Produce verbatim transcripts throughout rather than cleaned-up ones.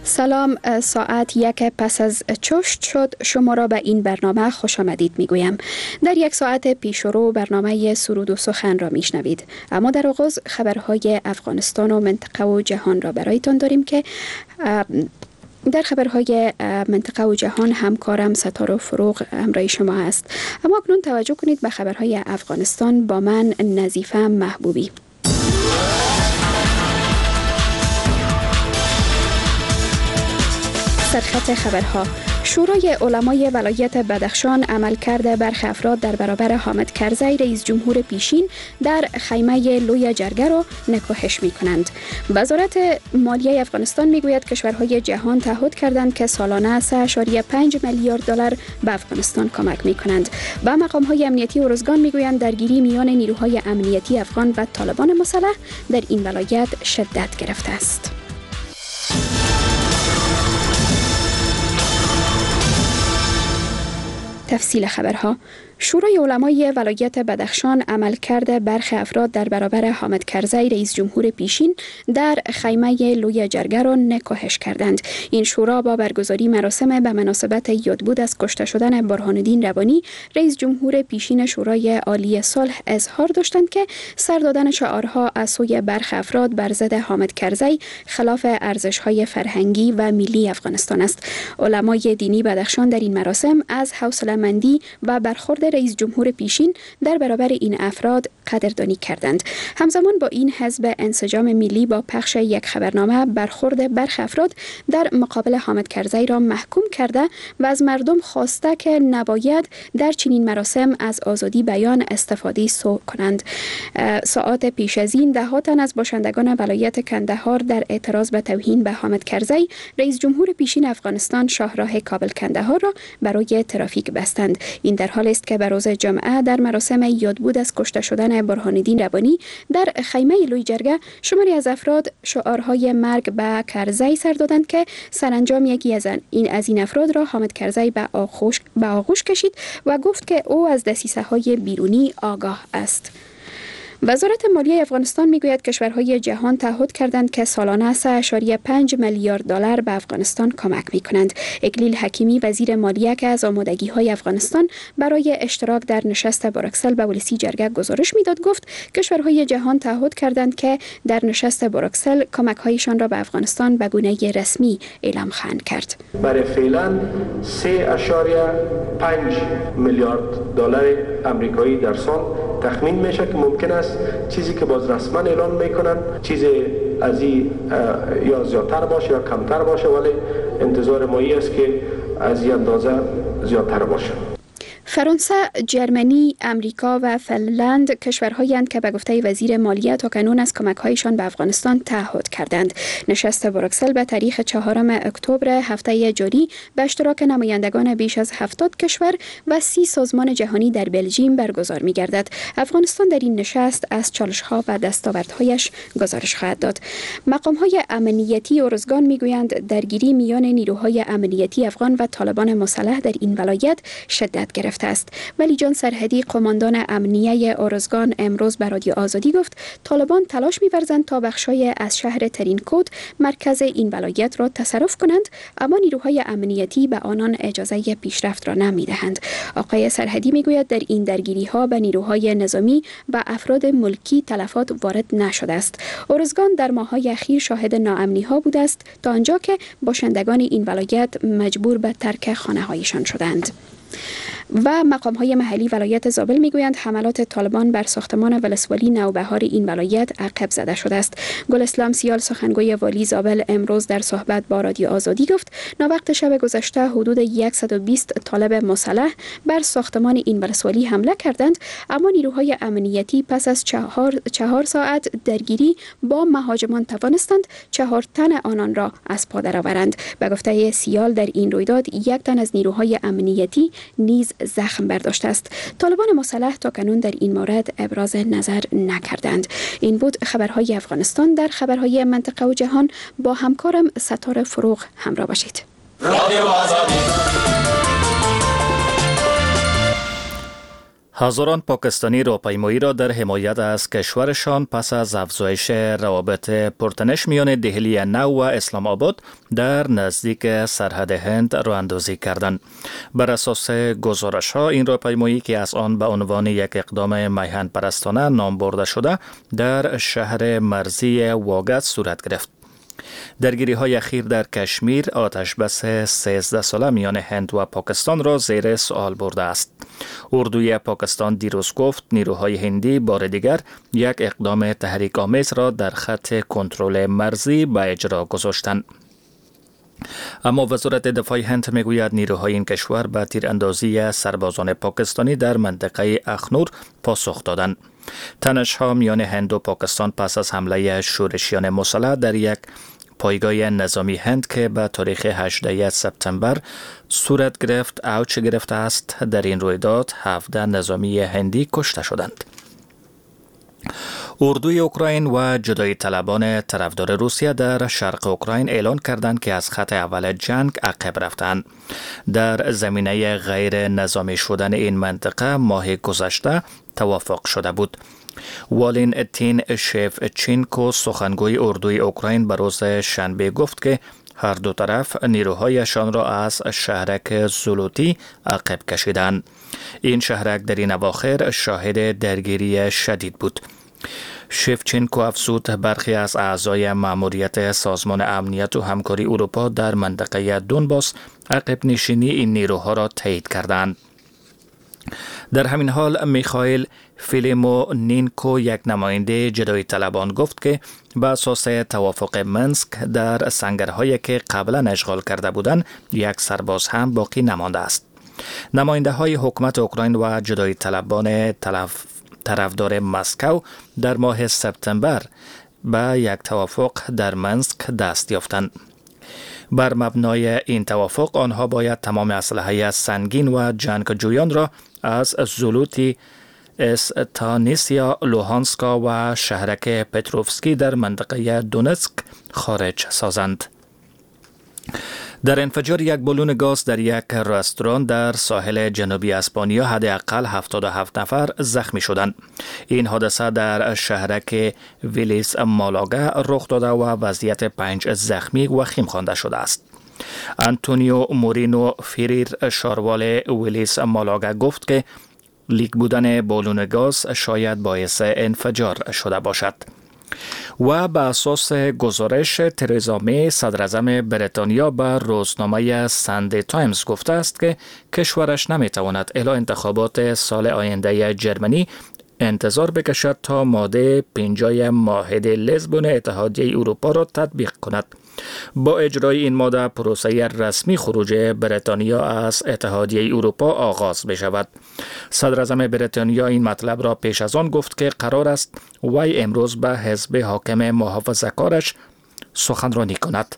سلام، ساعت یک پس از چشت شد. شما را به این برنامه خوش آمدید میگویم. در یک ساعت پیشرو برنامه سرود و سخن را میشنوید. اما در آغاز خبرهای افغانستان و منطقه و جهان را برایتان داریم که در خبرهای منطقه و جهان همکارم ستاره فروغ همراه شما است. اما اکنون توجه کنید به خبرهای افغانستان با من نظیفه محبوبی. سرخط خبرها: شورای علمای ولایت بدخشان عملکرد برخی افراد در برابر حامد کرزی رئیس جمهور پیشین در خیمه لوی جرگه را نکوهش می کنند. وزارت مالیه افغانستان می گوید کشورهای جهان تعهد کردند که سالانه سه ممیز پنج میلیارد دلار به افغانستان کمک می کنند. و مقام های امنیتی ارزگان می گویند درگیری میان نیروهای امنیتی افغان و طالبان مسلح در این ولایت شدت گرفته است. تفصیل خبرها: شورای علمای ولایت بدخشان عملکرد برخی افراد در برابر حامد کرزی رئیس جمهور پیشین در خیمه لوی جرگه را نکوهش کردند. این شورا با برگزاری مراسم به مناسبت یادبود از کشته شدن برهان الدین ربانی رئیس جمهور پیشین شورای عالی صلح اظهار داشتند که سر دادن شعارها از سوی برخی افراد بر ضد حامد کرزی خلاف ارزش‌های فرهنگی و ملی افغانستان است. علمای دینی بدخشان در این مراسم از حوصله‌مندی و برخورد رئیس جمهور پیشین در برابر این افراد قدردانی کردند. همزمان با این حزب انسجام ملی با پخش یک خبرنامه برخورد برخی افراد در مقابل حامد کرزی را محکوم کرده و از مردم خواسته که نباید در چنین مراسم از آزادی بیان استفاده سوء کنند. ساعات پیش از این ده ها تن از باشندگان ولایت کندهار در اعتراض به توهین به حامد کرزی رئیس جمهور پیشین افغانستان شاهراه کابل کندهار را برای ترافیک بستند. این در حالی است که به روز جمعه در مراسم یادبود از کشته شدن برهان الدین ربانی در خیمه لوی جرگه شماری از افراد شعارهای مرگ به کرزی سر دادند که سرانجام یکی از این از این افراد را حامد کرزی به آغوش به آغوش کشید و گفت که او از دسیسه‌های بیرونی آگاه است. وزارت مالیه افغانستان میگوید کشورهای جهان تعهد کردند که سالانه سه ممیز پنج میلیارد دلار به افغانستان کمک میکنند. اکلیل حکیمی وزیر مالیه که از آمادگی‌های افغانستان برای اشتراک در نشست بروکسل به ولسی جرگه گزارش میداد گفت کشورهای جهان تعهد کردند که در نشست بروکسل کمک‌هایشان را به افغانستان به گونه رسمی اعلام خواهند کرد. برای فعلا سه ممیز پنج میلیارد دلار آمریکایی در سال تخمین میشه که ممکن است چیزی که باز رسما اعلان میکنن چیزی از این یا زیادتر باشه یا کمتر باشه، ولی انتظار ما این است که از این اندازه زیادتر باشه. فرانسه، جرمنی، امریکا و فنلند کشورهایی اند که به گفته وزیر مالیه تاکنون از کمک‌هایشان به افغانستان تعهد کردند. نشست بروکسل به تاریخ چهارم اکتبر هفته جاری به اشتراک نمایندگان بیش از هفتاد کشور و سی سازمان جهانی در بلژیم برگزار می‌گردد. افغانستان در این نشست از چالش‌ها و دستاوردهایش گزارش خواهد داد. مقام‌های امنیتی ارزگان می‌گویند درگیری میان نیروهای امنیتی افغان و طالبان مسلح در این ولایت شدت گرفته است. ولی جان سرحدی قماندان امنیه ارزگان امروز به رادیو آزادی گفت طالبان تلاش می‌ورزند تا بخشای از شهر ترینکوت مرکز این ولایت را تصرف کنند، اما نیروهای امنیتی به آنان اجازه پیشرفت را نمی‌دهند. آقای سرحدی می‌گوید در این درگیری‌ها به نیروهای نظامی و افراد ملکی تلفات وارد نشده است. ارزگان در ماه‌های اخیر شاهد ناامنی‌ها بوده است تا آنجا که باشندگان این ولایت مجبور به ترک خانه‌هایشان شدند. و مقام‌های محلی ولایت زابل میگویند حملات طالبان بر ساختمان ولسوالی نوبهار این ولایت عقب زده شده است. گل اسلام سیال سخنگوی والی زابل امروز در صحبت با رادیو آزادی گفت ناوقت شب گذشته حدود صد و بیست طالب مسلح بر ساختمان این ولسوالی حمله کردند، اما نیروهای امنیتی پس از چهار, چهار ساعت درگیری با مهاجمان توانستند چهار تن آنان را از پا درآورند. به گفته سیال در این رویداد یک تن از نیروهای امنیتی نیز زخم برداشته است. طالبان مسلح تا کنون در این مورد ابراز نظر نکردند. این بود خبرهای افغانستان. در خبرهای منطقه و جهان با همکارم ستاره فروغ همراه باشید. هزاران پاکستانی راهپیمایی را در حمایت از کشورشان پس از افزایش روابط پرتنش میان دهلی نو و اسلام آباد در نزدیک سرحد هند راه اندازی کردند. بر اساس گزارش ها این راهپیمایی که از آن به عنوان یک اقدام میهن پرستانه نام برده شده در شهر مرزی واگد صورت گرفت. درگیری های اخیر در کشمیر آتش بس سیزده ساله میان هند و پاکستان را زیر سوال برده است. اردوی پاکستان دیروز گفت نیروهای هندی بار دیگر یک اقدام تحریک آمیز را در خط کنترل مرزی به اجرا گذاشتند. اما وزارت دفاع هند میگوید نیروهای این کشور به تیراندازی سربازان پاکستانی در منطقه اخنور پاسخ دادند. تنش ها میان هند و پاکستان پس از حمله شورشیان مسلح در یک پایگاه نظامی هند که به تاریخ هجدهم سپتامبر صورت گرفت اوج گرفته است. در این رویداد هفده نظامی هندی کشته شدند. اردوی اوکراین و جدایی طلبان طرفدار روسیه در شرق اوکراین اعلان کردند که از خط اول جنگ عقب رفتند. در زمینه غیر نظامی شدن این منطقه ماه گذشته توافق شده بود. والین تین شفچینکو سخنگوی اردوی اوکراین به روز شنبه گفت که هر دو طرف نیروهایشان را از شهرک زولوتی عقب کشیدند. این شهرک در این اواخر شاهد درگیری شدید بود. شفچینکو افزود برخی از اعضای مأموریت سازمان امنیت و همکاری اروپا در منطقه دونباس عقب نشینی این نیروها را تایید کردند. در همین حال میخائیل فیلیمونینکو یک نماینده جدایی طلبان گفت که به اساس توافق منسک در سنگرهایی که قبلا اشغال کرده بودند یک سرباز هم باقی نمانده است. نماینده های حکومت اوکراین و جدایی طلبان طرف طرفدار مسکو در ماه سپتامبر به یک توافق در منسک دست یافتند. بر مبنای این توافق آنها باید تمام اسلحه سنگین و جنگجویان را از زولوتی، استانیسیا، لوهانسکا و شهرک پتروفسکی در منطقه دونتسک خارج سازند. در انفجار یک بالون گاز در یک رستوران در ساحل جنوبی اسپانیا حداقل هفتاد و هفت نفر زخمی شدند. این حادثه در شهرک ویلیس مالاگا رخ داده و وضعیت پنج زخمی وخیم خوانده شده است. انتونیو مورینو فیریر شاروال ویلیس مالاگا گفت که لیک بودن بالون گاز شاید باعث انفجار شده باشد. و به اساس گزارش ترزا می صدر اعظم بریتانیا به روزنامه ساندی تایمز گفته است که کشورش نمیتواند الی انتخابات سال آینده جرمنی انتظار بکشد تا ماده پنجاه معاهده لیسبون اتحادیه اروپا را تطبیق کند. با اجرای این ماده پروسه رسمی خروج بریتانیا از اتحادیه اروپا آغاز بشود. صدر اعظم بریتانیا این مطلب را پیش از آن گفت که قرار است وی امروز به حزب حاکم محافظه‌کارش سخنرانی کند.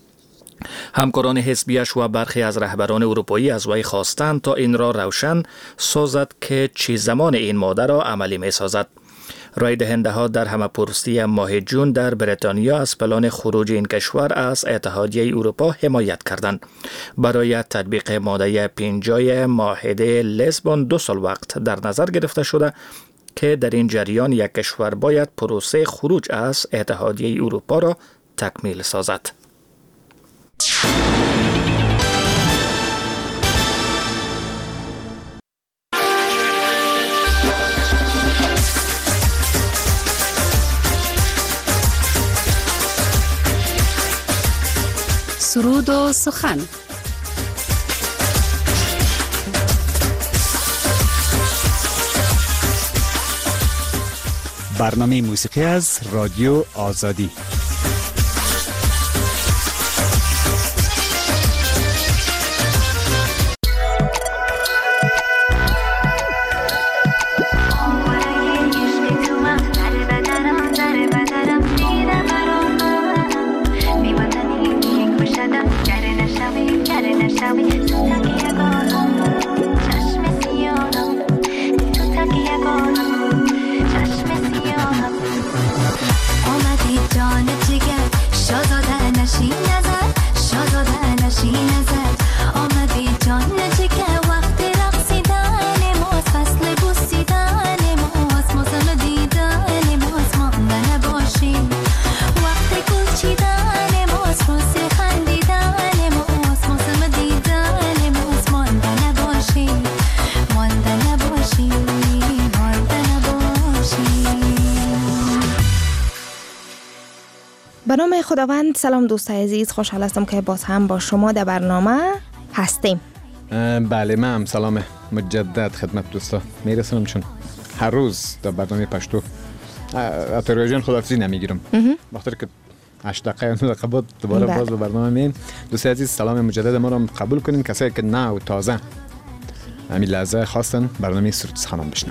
همکاران حزبیش و برخی از رهبران اروپایی از وی خواستند تا این را روشن سازد که چه زمان این ماده را عملی می سازد. رای دهنده ها در همه‌پرسی ماه جون در بریتانیا از پلان خروج این کشور از اتحادیه اروپا حمایت کردند. برای تطبیق ماده پنجاه معاهده لیسبون دو سال وقت در نظر گرفته شده که در این جریان یک کشور باید پروسه خروج از اتحادیه اروپا را تکمیل سازد. سرود و سخن. برنامه موسیقی از رادیو آزادی. آمدی جان جگر وقت رقصیدن ماست فصل بوستان خداوند. سلام دوستای عزیز، خوشحال هستم که باز هم با شما در برنامه هستیم. بله، من هم سلام مجدد خدمت دوستا میرسونم، چون هر روز در برنامه پشتو اتریاجان خداحافظی نمیگیرم، بخاطر که هشت دقیقه نه دقیقه بعد دوباره باز به برنامه میم. دوستای عزیز سلام مجدد ما رو قبول کنین، کسایی که نه و تازه همین لحظه خواستن برنامه سرود سخنان بشنون.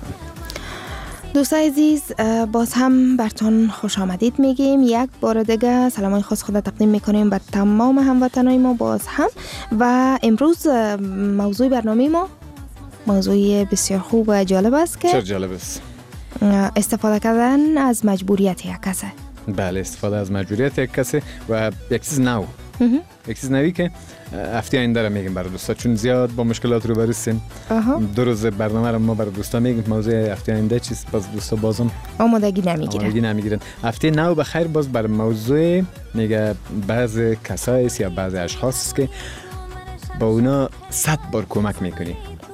دوستای عزیز باز هم برتون خوش آمدید میگیم. یک بار دیگه سلامای خاص خود تقدیم میکنیم به تمام هموطنای ما باز هم. و امروز موضوع برنامه ما موضوع بسیار خوب و جالب است که چه جالب است؟ استفاده کردن از مجبوریت یک کسی. بله، استفاده از مجبوریت یک کسی و یک چیز نو. یک چیز نوی که هفته آینده را میگیم برای دوستا، چون زیاد با مشکلات روبرو هستیم. دو روز برنامه را ما برای دوستا میگیم، موضوع هفته آینده چیز باز دوستا بازم آمادگی نمیگیرن. آمادگی نمیگیرن. هفته نو بخیر باز برای موضوع میگه بعض کسایی است یا بعض اشخاص است که با اونا صد بار کمک میکنی،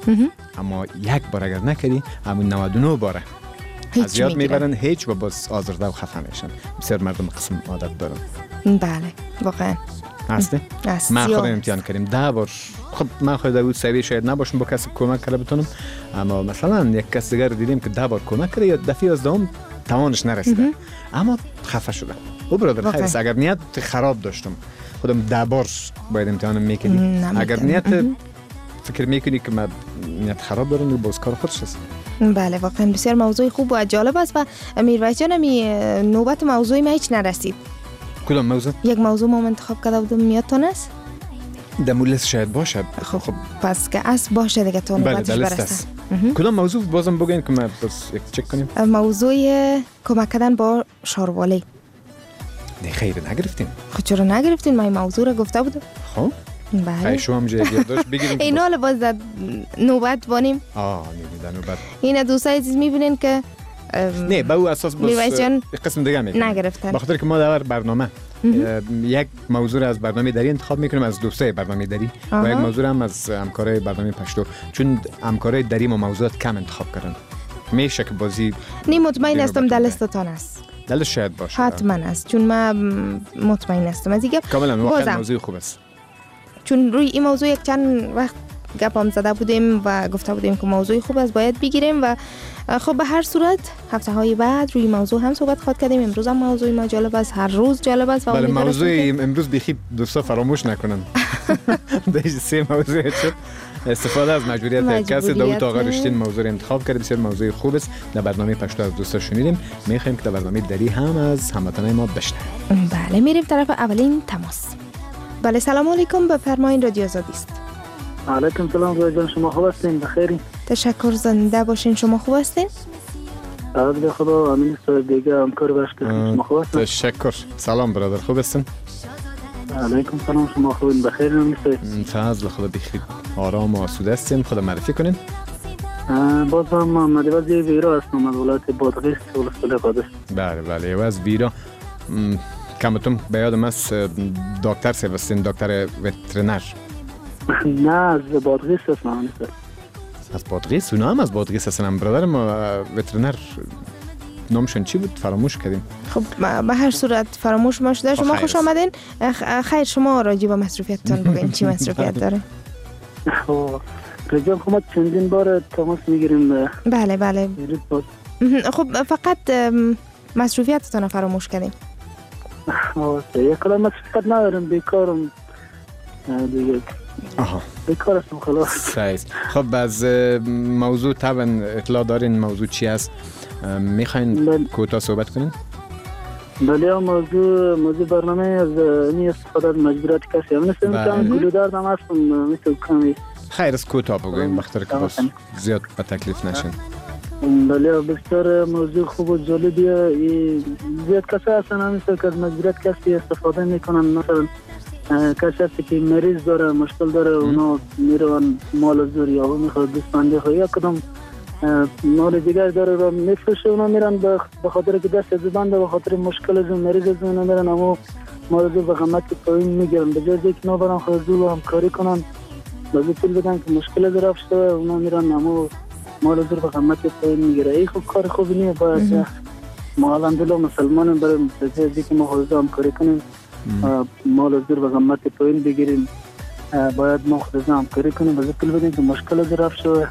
اما یک بار اگر نکردی همون نود و نه باره از یاد میبرن هیچ و باز آزرده و خفه میشن. بسیار مردم قسم عادت دارن. بله واقعا هسته؟ من خودم امتحان کردیم ده بار. خب من خود در سویه شاید نباشم با کسی کمک کرده بتونم، اما مثلا یک کس دیگر دیدیم که ده بار کمک کرده یا دفعه از دوم توانش نرسیده اما خفه شده. او برادر خیر است، اگر نیت خراب داشتم خودم ده بار باید امتحانم میکنی. اگر نیت فکر میکنی که من نیت خراب دارم باز کار خودش است. بله واقعا بسیار موضوع خوب و جالب است. و میرویس جان می نوبت موضوع ما هیچ نرسید. کدام موضوع؟ یک موضوع ما انتخاب کرده بودم، میادتون است؟ دمولس شاید باشه. خب خب پس که است باشه دیگه تو نوبتش برسه. کدام موضوع بازم بگین که ما بس یک چک کنیم؟ موضوع کمک کردن با شاروالی. نه خیر نگرفتیم. خب چرا نگرفتین؟ ما این موضوع رو گفته بودم. خب بله شما هم جدی داشت بگیریم اینا رو باز نوبت بانیم. آه نه نوبت اینا دوستای عزیز میبینین که نه با او اساس باز قسم دیگه میگم نگرفتن، بخاطر که ما در برنامه یک موضوع از برنامه دری انتخاب میکنیم از دوستای برنامه دری و یک موضوع هم از همکارای برنامه پشتو، چون همکارای دری ما موضوعات کم انتخاب کردن. میشه که بازی نی مطمئن هستم دلستان است. دلش شاید باشه. حتما است، چون من مطمئن هستم از دیگه. کاملا واقعا موضوع خوب است. چون روی این موضوع یک چند وقت گپ هم زده بودیم و گفته بودیم که موضوع خوب است باید بگیریم و خب به هر صورت هفته های بعد روی موضوع هم صحبت خواهد کردیم. امروز هم موضوع ما جالب است، هر روز جالب است. بله موضوع امروز بخی دوستا فراموش نکنن. دیگه سه موضوع شد. استفاده از مجبوریت کسی داوود آقا رشتین موضوع انتخاب کرد، بسیار موضوع خوب است. در برنامه پشتو از دوستا شنیدیم، میخوایم که در برنامه دری هم از هموطنان ما بشنویم. بله میریم طرف اولین تماس. بله سلام علیکم، بفرمایید رادیو آزادی است. علیکم سلام رادیو، شما خوب هستین؟ بخیرین؟ تشکر، زنده باشین. شما خوب هستین؟ عزیز خدا امین است دیگه همکار باش که شما خوب هستین؟ تشکر. سلام برادر، خوب هستین؟ علیکم سلام، شما خوبین؟ بخیر هستین؟ فضل خدا بخیر، آرام و آسوده هستین. خدا معرفی کنین. باز هم محمد وزیر ویرا هستم از ولایت بادغیس ولسوالی قادس. بله بله از ویرا. کمتون به یادم است دکتر سیوستین، دکتر وترنر. نه از بادغیس هستم. از بادغیس؟ اونا هم از بادغیس هستن. برادر ما وترنر نامشون چی بود؟ فراموش کردیم. خب به هر صورت فراموش ما شده. شما خوش آمدین. خیر شما راجع به مصروفیتتون بگین چی مصروفیت داره؟ رجب خب ما چندین بار تماس میگیریم. بله بله. خب فقط مصروفیتتون فراموش کردیم. یک کلام مصروفیت ندارم، بیکارم دیگه. آها بیکار هستم خلاص. صحیح. خب از موضوع طبعا اطلاع دارین موضوع چی است؟ میخواین بل... کوتاه صحبت کنین؟ بله موضوع موضوع برنامه از این استفاده از مجبوریت کسی هم نستیم که گلودار هم هستم مثل کمی. خیر از کوتاه بگوین بخاطر که باز زیاد به تکلیف نشین. بله بسیار موضوع خوب و جالبیه. زیاد کسی هستن همیشه که از مجبوریت کسی استفاده میکنن. مثلا کسی هستی که مریض داره مشکل داره اونا میروان مال زور یا او میخواد دستبندی خواهی یا کدام مال دیگر داره و میفرشه اونا میرن به خاطر که دست زبنده به خاطر مشکل از اون مریض از اونا میرن اما مال زور به قیمت پایین میگیرن به جای که اونا برن خود زور و همکاری کنن بازی پول بدن که مشکل در افشته اونا میرن اما مال زور به قیمت پایین میگیره. ای خب کار خوبی نیه. باید ما الحمدلله مسلمانم برای مستجه که ما خود همکاری کنیم مال از زیر و قیمت پایین بگیریم. باید ما خود همکاری کنیم و ذکر بدیم که مشکل از رفت شده.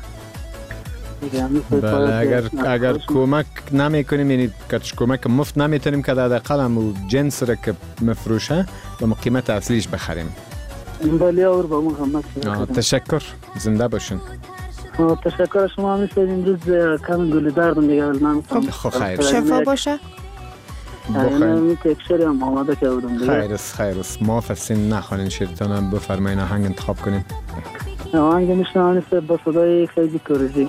بله اگر اگر کمک نمی کنیم، یعنی کچ کمک مفت نمیتونیم که در اقل هم جنس را که مفروشه با قیمت اصلیش بخریم. بله اور با ما قیمت. تشکر، زنده باشین. تشکر شما. مثل امروز کم گل دردم دیگه نمیتونم. خب خیر. شفا باشه. این تکشری هم آماده که بودم دیگه. خیر است خیر است. ما فسین نخوانین شیرتان هم بفرمایین آهنگ انتخاب کنین. آهنگ میشنوانید با صدای خیلی کوریجی.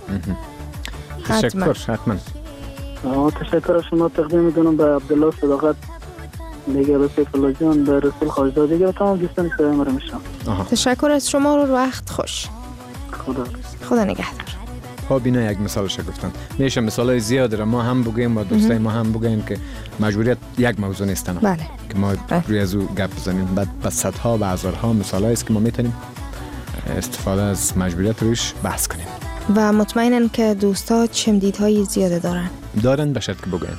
تشکر حتما. تشکر شما تقدیم میکنم به عبدالله صداقت دیگه، به سیف الله جان، به رسول خواجزاده دیگه و تمام دوستانی که ما رو میشنم. تشکر از شما رو. وقت خوش. خدا خدا نگهدار. ها بینا یک مثالش گفتن. میشه مثالای زیاد را ما هم بگیم و دوستای ما هم بگیم که مجبوریت یک موضوع نیستن. بله. که ما روی از او گپ بزنیم. بعد با صدها و هزارها مثالایی است که ما میتونیم استفاده از مجبوریت روش بحث کنیم. و مطمئنن که دوستا چمدیدهای زیاده دارن. دارن به شرط که بگیم.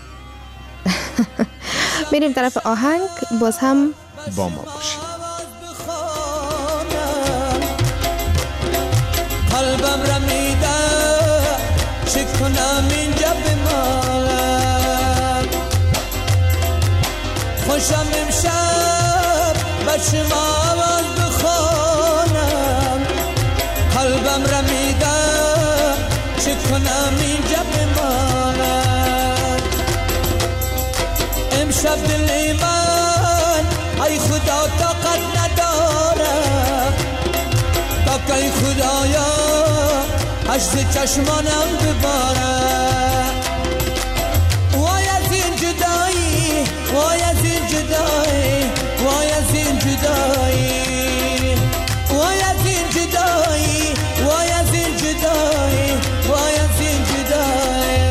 میریم طرف آهنگ، باز هم با ما باشید. قلبم رمیده چه کنم اینجا بمالم، خوشم امشب بچه ما آواز بخونم. قلبم رمیده چه کنم اینجا بمالم، امشب دل من ای خدا طاقت نداره، تا که ای خدایا عجز چشمانم بباره. وای از این جدایی، وای از این جدایی، وای از این جدایی، وای از این جدایی، وای از این جدایی، وای از این جدایی.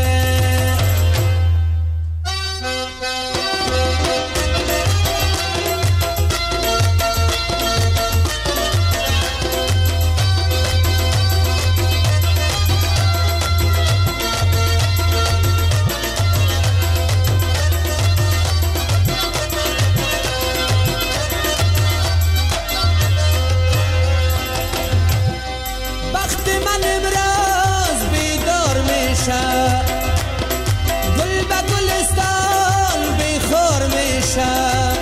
گل به گلستان بیخور میشه،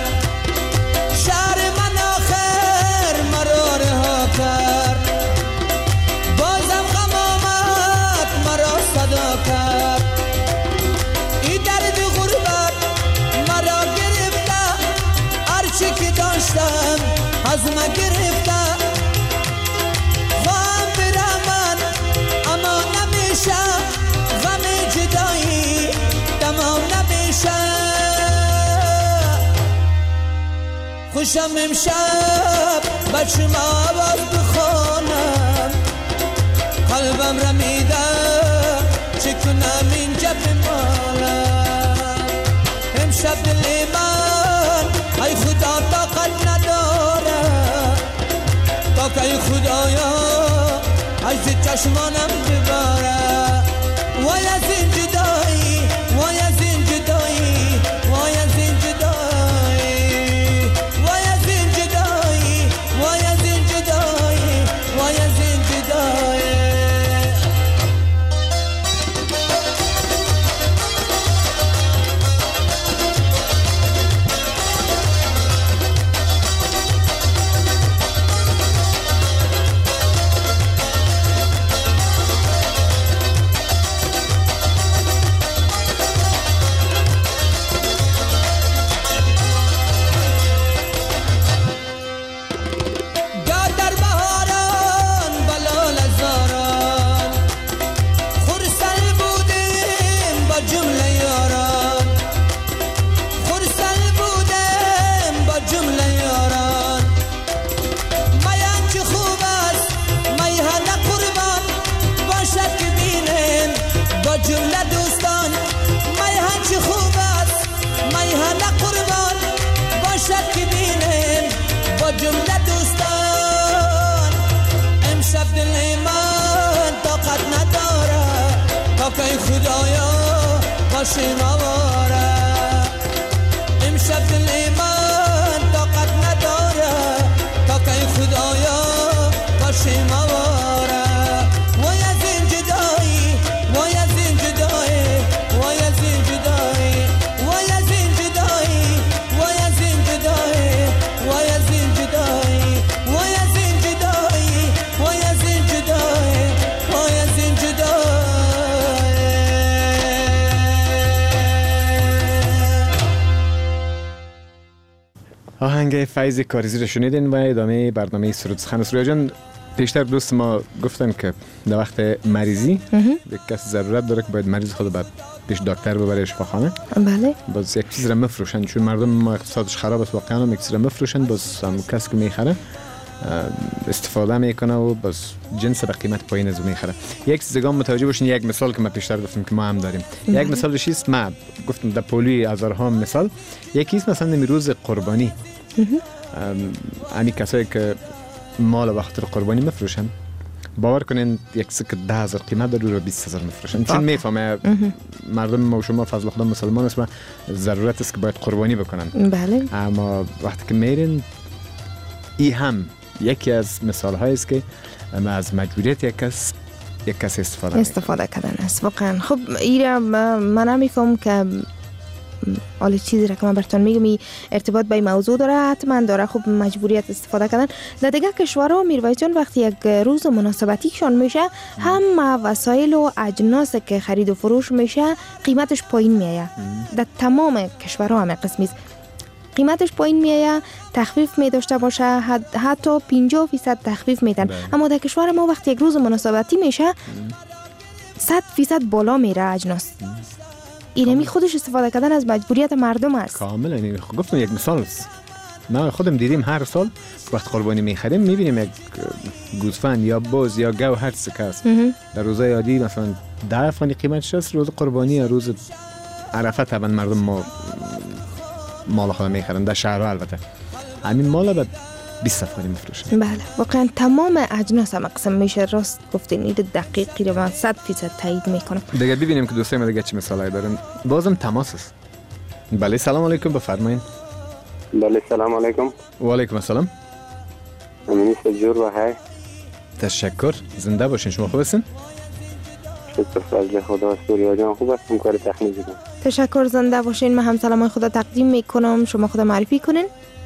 شهر من آخر مرا رها کرد، بازم غم آمد مرا صدا کرد. این درد غربت مرا گرفته، هرچی که داشتم از من گرفته. غم بره من اما نمیشه، غم جدایی تمام نمیشه. خوشم امشب بچه ما آواز بخونم، قلبم رمیده چه کنم اینجا بمالم. امشب دل من ای خدا طاقت نداره، تا که ای خدایا عجز چشمانم بباره. وای از این جدایی، وای از این جدایی، وای از این جدایی، وای از این جدایی، وای از این جدایی، وای از این جدایی. جمله دوستان میهن چه خوب است، میهن قربان باشد که بینیم با جمله دوستان. امشب دل من طاقت نداره، تا که خدایا باشیم آواره. امشب دل من آهنگ فیض کاریزی رو شنیدین و ادامه برنامه سرود سخن. سرویا جان، پیشتر دوست ما گفتن که در وقت مریضی یک کسی ضرورت داره که باید مریض خود بعد پیش دکتر ببره شفاخانه. بله. باز یک چیز را مفروشن، چون مردم ما اقتصادش خراب است واقعا، هم یک چیز را مفروشن، باز هم کسی که میخره استفاده میکنه و باز جنس به قیمت پایین از میخره. یک چیزگام متوجه باشین، یک مثال که ما پیشتر گفتم که ما هم داریم. یک مثالش است، ما گفتم در پولی هزارها مثال. یکی است مثلا روز قربانی، امی کسایی که مال وقت قربانی مفروشن، باور کنین یک سکه ده هزار قیمت داره رو بیست هزار مفروشن، چون میفهمه مردم ما و شما فضل خدا مسلمان است و ضرورت است که باید قربانی بکنن. بله. اما وقتی که میرین، ای هم یکی از مثال هایی است که ما از مجبوریت یک کس یک کس استفاده استفاده کردن است. واقعا خب ایرا من نمیفهم که حالا چیزی را که من براتون میگم این ارتباط با این موضوع داره، حتما داره. خب مجبوریت استفاده کردن در دیگه کشورها میروایس جان وقتی یک روز مناسبتیشان میشه، هم وسایل و اجناس که خرید و فروش میشه قیمتش پایین میایه. در تمام کشورها هم قسمی است، قیمتش پایین میایه، تخفیف می داشته باشه، حتی پنجاه فیصد تخفیف میدن. اما در کشور ما وقتی یک روز مناسبتی میشه صد فیصد بالا میره اجناس. اینمی خودش استفاده کردن از مجبوریت مردم است. کاملا. این گفتم یک مثال است. ما خودم دیدیم هر سال وقت قربانی میخریم میبینیم یک گوسفند یا بز یا گاو هر چیزی که است در روزهای عادی مثلا ده افغانی قیمتش است، روز قربانی یا روز عرفه طبعا مردم ما مال خود میخرن در شهرها. البته همین مال بعد بیست افغانی میفروشن. بله واقعا تمام اجناس هم قسم میشه. راست گفتین، این دقیقی رو من صد فیصد تایید میکنم. دیگه ببینیم که دوستای ما دیگه چه مثالایی دارن. بازم تماس است. بله سلام علیکم، بفرمایید. بله سلام علیکم. و علیکم السلام. امینی سجور و های. تشکر، زنده باشین. شما خوب هستین؟ شکر فضل خدا. سوریا جان خوب هستم، کار تکنیکی کنم. تشکر، زنده باشین. من هم سلام خدا تقدیم میکنم. شما خدا معرفی کنین.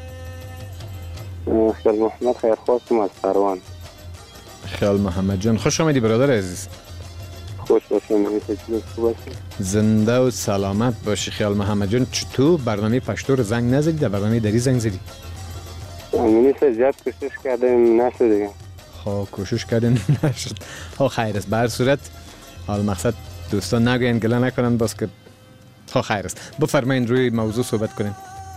خیال محمد خیر خواستم از پروان. خیال محمد جان خوش آمدی برادر عزیز. خوش باشین. خوب هستین؟ زنده و سلامت باشی. خیال محمد جان چطور برنامه پشتو رو زنگ نزدی؟ در برنامه دری زنگ زدی؟ امینی زیاد کوشش کردیم نشد دیگه. خب کوشش کردین نشد. ها خیر است. به هر صورت حال مقصد دوستان نگوین گله نکنن، باز که ها خیر است. بفرمایید روی موضوع صحبت کنین.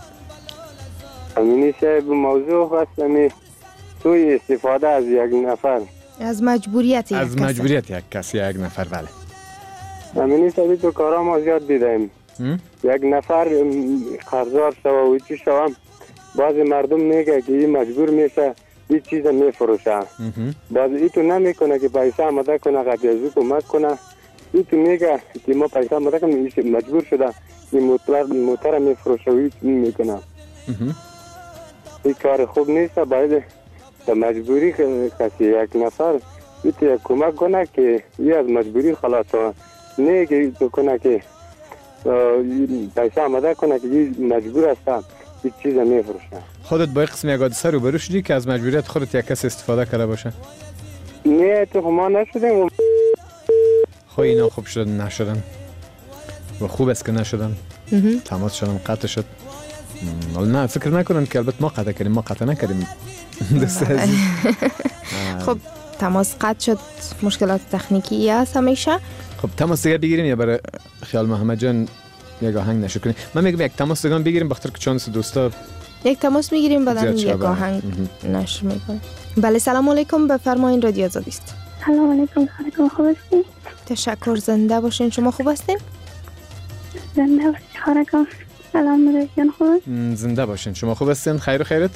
امینی صاحب موضوع هستمی توی استفاده از یک نفر، از مجبوریت یک از کس. مجبوریت یک کسی یک نفر. بله امینی صاحب تو کارا ما زیاد دیدیم. یک نفر قرضدار شوه و چی شوه، بعضی مردم میگه که این مجبور میشه این چیز میفروشه، بعضی ای تو نمیکنه که پیسه آمده کنه قبیزی کمک کنه، ای تو میگه که ما پیسه آمده کنه مجبور شده این موتر موتر میفروشه و این میکنه. این کار خوب نیست. باید به مجبوری کسی یک نفر این کمک کنه که این از مجبوری خلاص کنه، نه که تو کنه که پیسه آمده کنه که این مجبور است این چیز میفروشه. خودت با قسم یک حادثه روبرو شدی که از مجبوریت خودت یک کس استفاده کرده باشه؟ نه تو ما نشدیم. خب اینا خوب شد نشدن و خوب است که نشدن. تماس شدن قطع شد. نه فکر نکنن که البته ما قطع کردیم، ما قطع نکردیم. خب تماس قطع شد، مشکلات تکنیکی هست همیشه. خب تماس دیگه بگیریم یا برای خیال محمد جان یک آهنگ نشد کنیم؟ من میگم یک تماس دیگه بگیریم بخاطر که چانس دوستا یک تماس میگیریم بعدن یک آهنگ نشر میکنیم. بله سلام علیکم، بفرمایید رادیو آزادی است. سلام علیکم. حالتون خوب هستین؟ تشکر، زنده باشین. شما خوب هستین؟ زنده باشین. خارکم. سلام علیکم. خوب؟ زنده باشین. شما خوب هستین؟ خیر و خیرت؟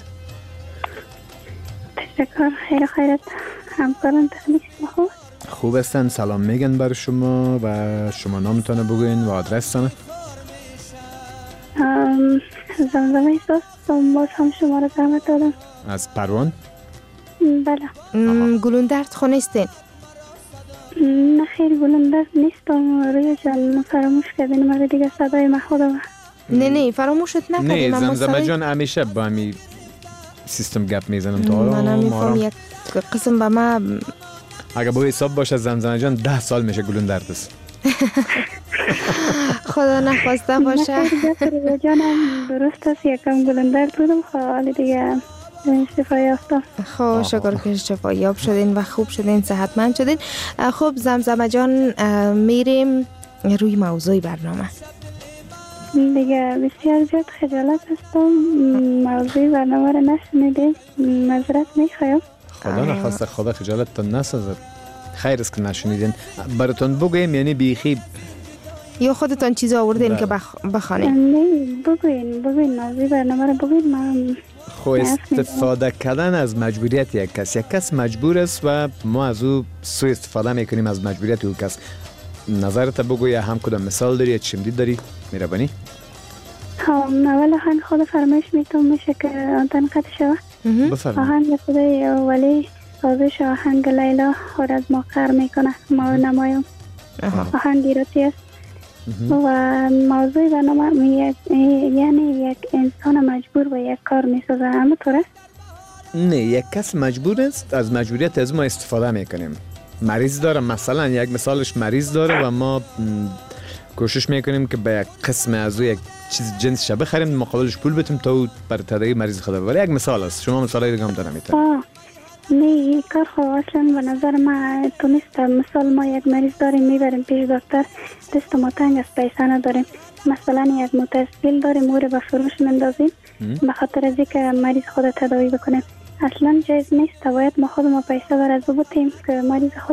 تشکر. خیر و خیرت. همکاران تکنیک خوب؟ خوب هستن. سلام میگن بر شما و شما نامتون بگوین و آدرستون. ام زمزمه احساس باز هم شما رو زحمت دادم. از پروان؟ بله. گلوندرد خونه استین؟ نه خیر گلوندرد نیستم. روی جان فراموش کردین مگه دیگه صدای من خودم. نه نه فراموشت نکردیم. نه زمزمه جان همیشه با همی سیستم گپ میزنم تو آرام. من نمیفهم یک قسم با ما اگه با حساب باشه زمزمه جان ده سال میشه گلوندرد است. خدا نخواسته باشه. درست است، یکم گلندر بودم، حالا دیگه شفا یافتم. خب شکر که شفا یاب شدین و خوب شدین، صحتمند شدین. خب زمزمه جان میریم روی موضوع برنامه. دیگه بسیار زیاد خجالت هستم، موضوع برنامه رو نشنیدیم، معذرت میخوایم. خدا نخواسته، خدا خجالتتان نسازد. خیر است که نشنیدین. براتون بگویم یعنی بیخی یا خودتان چیز آوردین که بخ... بخوانین؟ نه بگوین بگوین موضوع برنامه رو بگوین. ما خو استفاده کردن از مجبوریت یک کس، یک کس مجبور است و ما از او سوء استفاده میکنیم از مجبوریت او کس. نظرت بگو یا هم کدام مثال داری یا چیمدی داری میربانی؟ ها اول آهنگ خود فرمایش میتون میشه که آنتن قطع شوه. بفرمایید. آهنگ خدای ولی سازش آهنگ لیلا خود از ما قر میکنه، ما نمایم. آهنگ ایراتی است و موضوع برنامه یک یعنی یک انسان مجبور به یک کار میسازه. اما طوره؟ نه، یک کس مجبور است، از مجبوریت از ما استفاده میکنیم. مریض داره، مثلا یک مثالش مریض داره و ما کوشش میکنیم که به یک قسم از او یک چیز جنسش بخریم مقابلش پول بدیم تا او بر تداوی مریض خود ببره. یک مثال است. شما مثالای دیگه هم دارم میتونید. نه این کار خب اصلا به نظر ما تو نیست. مثال ما یک مریض داریم میبریم پیش دکتر، دست ما تنگ است، پیسه نداریم، مثلا یک موتورسیکل داریم او رو به فروش مندازیم به خاطر از اینکه مریض خود تداوی بکنیم. اصلا جایز نیست. باید ما خود ما پیسه بر از بودیم که مریض خود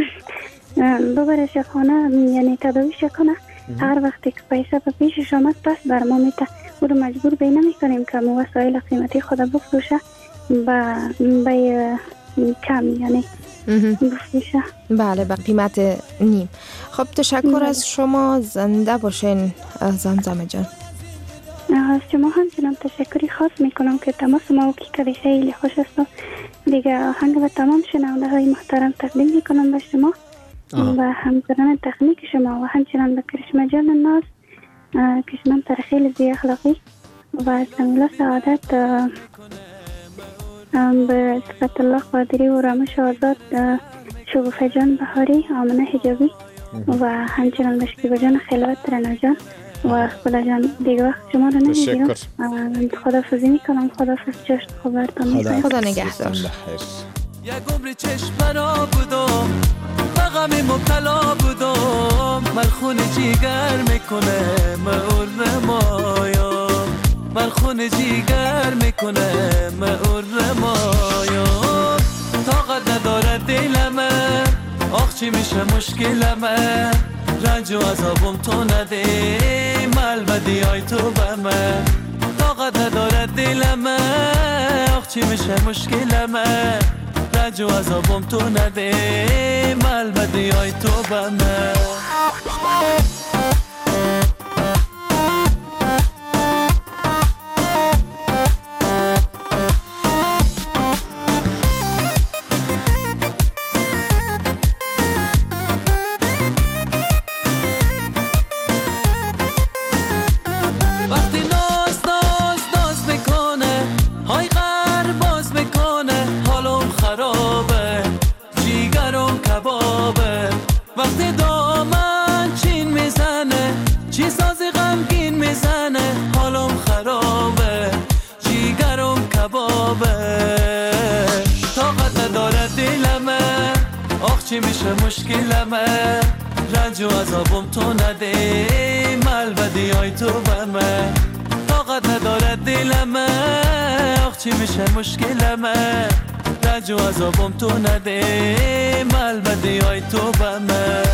ببرش خانه، یعنی تداویش کنه. هر وقتی که پیسه به پیشش آمد پس بر ما میته. او رو مجبور به نمی کنیم که ما وسایل قیمتی خود بفروشه با به کم، یعنی بفروشه. بله به قیمت نیم. خب تشکر از شما، زنده باشین زمزمه جان. از شما همچنان تشکری خاص میکنم که تماس ما که کردی خیلی خوش است. دیگه آهنگ به تمام شنونده های محترم تقدیم میکنم به شما و همکاران تکنیک شما و همچنان به کرشمه جان ناز، کشمن ترخیل زی اخلاقی و از سمیلا سعادت، به صفت الله قادری و رامش آزاد، شگوفه جان بهاری، آمنه حجابی و همچنان به شکیبه جان خلوت رنا جان و خدا جان. دیگه وقت شما رو نمیگیرم، خدافظی میکنم. خدافظ، جشت خبرتان میکنم. خدا نگهدار. یک عمر چشم برا بودم و غم مبتلا بودم، من خون جیگر میکنه مئور مایا، من خون جیگر میکنه مئور مایا. طاقت نداره دلمه، آخ چی میشه مشکلمه، رنج و عذابم تو نده ملبدی های تو به من. طاقت نداره دلمه، آخ چی میشه مشکلمه، رنج و عذابم تو نده ملبدی های تو به من. وقتی دامن چین میزنه، چی سازی غمگین میزنه، حالم خرابه، جیگرم کبابه. طاقت نداره دلمه، آخ چی میشه مشکلمه، رنج و عذابم تو نده ملبدی های تو به من. طاقت نداره دلمه، آخ چی میشه مشکلمه، رنج و عذابم تو نده ملبدی های تو به من.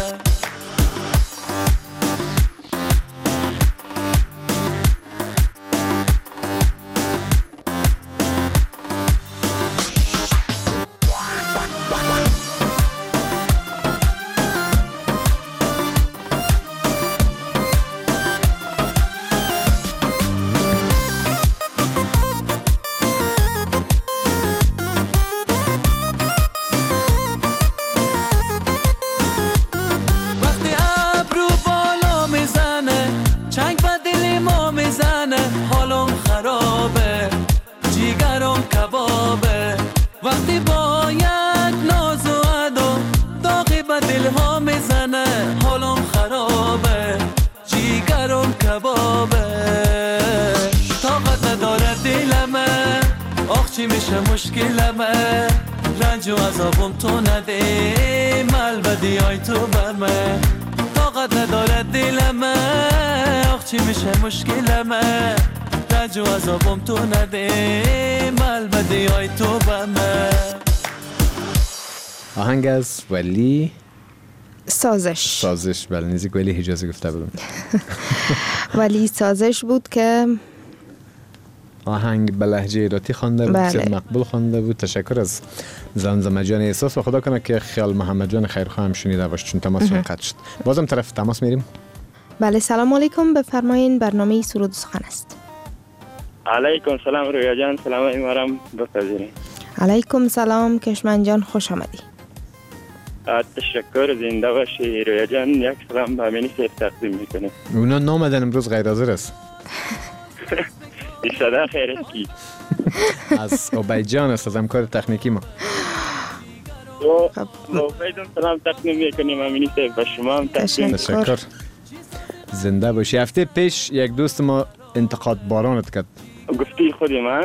میشه مشکلمه رنج و عذابم تو نده ملبدی های تو بر من طاقت نداره دلمه آخ چی میشه مشکلمه رنج و عذابم تو نده ملبدی های تو بر من. آهنگ از ولی سازش سازش بله نزدیک ولی حجازی گفته بودم. ولی سازش بود که آهنگ به لهجه ایراتی خوانده بود، بسیار بله. مقبول خوانده بود. تشکر از زمزمه جان احساس و خدا کنه که خیال محمد جان خیرخواه هم شنیده باش چون تماسشون قطع شد. بازم طرف تماس میریم. بله سلام علیکم، بفرمایین برنامه سرود و سخن است. علیکم سلام رویا جان، سلام ایمارم بپذیرین. علیکم سلام کشمن جان، خوش آمدی. تشکر، زنده باشی رویا جان. یک سلام به امینی سیف تقدیم میکنیم. اونا نامدن امروز غیر حاضر است. ایشادا خیر است کی از اوبیجان است، از همکار تکنیکی ما. اوبیجان سلام تقدیم میکنیم امینی سیف به شما هم تقدیم. تشکر، زنده باشی. هفته پیش یک دوست ما انتقاد بارانت کرد. گفتی خودی ما؟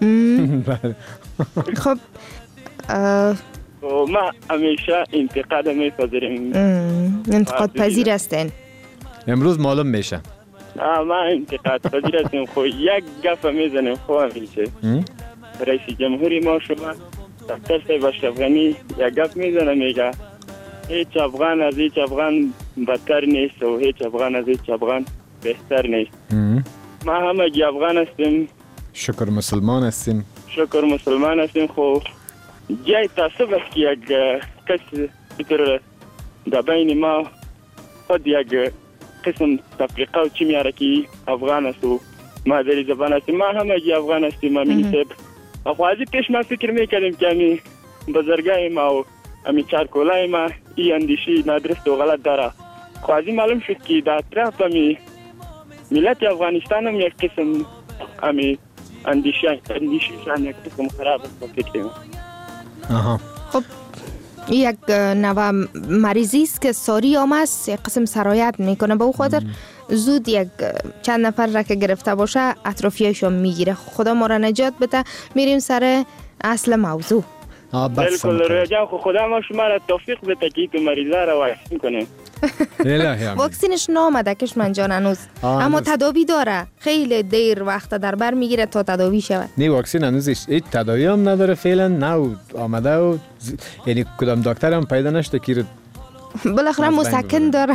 خب ما همیشه انتقاد میپذیریم. انتقاد پذیر هستین. امروز معلوم میشه. ما انتقاد پذیر هستیم. خب یک گپ میزنیم. خب همیشه رئیس جمهوری ما شما دکتر صاحب اشرف غنی یک گپ میزنه میگه هیچ افغان از هیچ افغان بدتر نیست و هیچ افغان از هیچ افغان بهتر نیست. ما همه افغان هستیم. شکر مسلمان هستیم. شکر مسلمان هستیم. خب جای تعصب است که یک کس بطور در بین ما خود یک قسم تفریقه و چی میاره که افغان است و مادری زبان هستیم. ما همه افغان هستیم. امینی صاحب اخوازی پیش ما فکر میکردیم که امی بزرگای ما و امی چارکولای ما ای اندیشی نادرست و غلط داره. خوازی معلوم شد که در اطراف امی ملت افغانستان هم یک قسم امی اندیشی اندیشیشان یک قسم خراب است با فکر ما. آها. خب یک نوع مریضی است که ساری هم است، یک قسم سرایت میکنه. به او خاطر زود یک چند نفر را که گرفته باشه اطرافیایشون میگیره. خدا ما را نجات بده. میریم سر اصل موضوع. بلکل رویا جان، خدا ما شما را توفیق بده که تو مریضا را واکسین کنیم. واکسینش نامده کشمن جان هنوز، اما تداوی داره. خیلی دیر وقت در بر میگیره تا تداوی شود. نه واکسین هنوزش هیچ تداوی هم نداره فعلا. نه آمده و یعنی کدام دکتر هم پیدا نشده که بالاخره مسکن داره.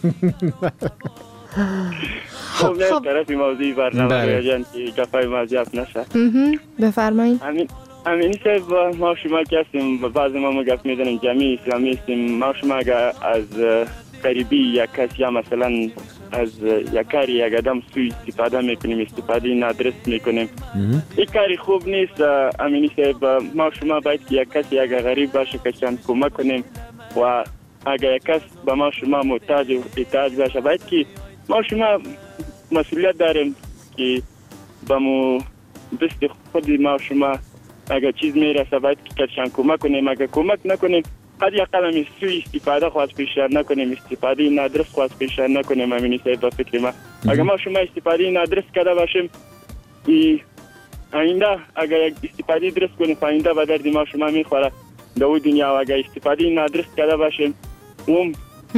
خب نه طرف موضوعی برنامه رویا جان که گفای موضوعیت نشه. بفرمایید. امینی صاحب ما شما که هستیم بعضی ما ما گفت میدونیم جمعی اسلامی هستیم. ما شما اگر از قریبی یک کسی یا مثلا از یک کاری یک آدم سوی استفاده میکنیم، استفاده نادرست میکنیم، این کاری خوب نیست. امینی صاحب ما شما باید که یک کسی اگر غریب باشه که چند کمک کنیم و اگر یک کس به ما شما محتاج و احتیاج باشه باید که ما شما مسئولیت داریم که به مو دست خود ما شما اگر چیز میرسه باید که کشان کمک کنیم. اگر کمک نکنیم حد یا قلم سوی استفاده خواست پیشتر نکنیم، استفاده نادرست خواست پیشتر نکنیم. امینی صاحب با فکر ما اگر ما شما استفاده نادرست کرده باشیم ای آینده اگر یک استفاده درست کنیم آینده به درد ما شما میخوره در او دنیا. و اگر استفاده نادرست کرده باشیم اون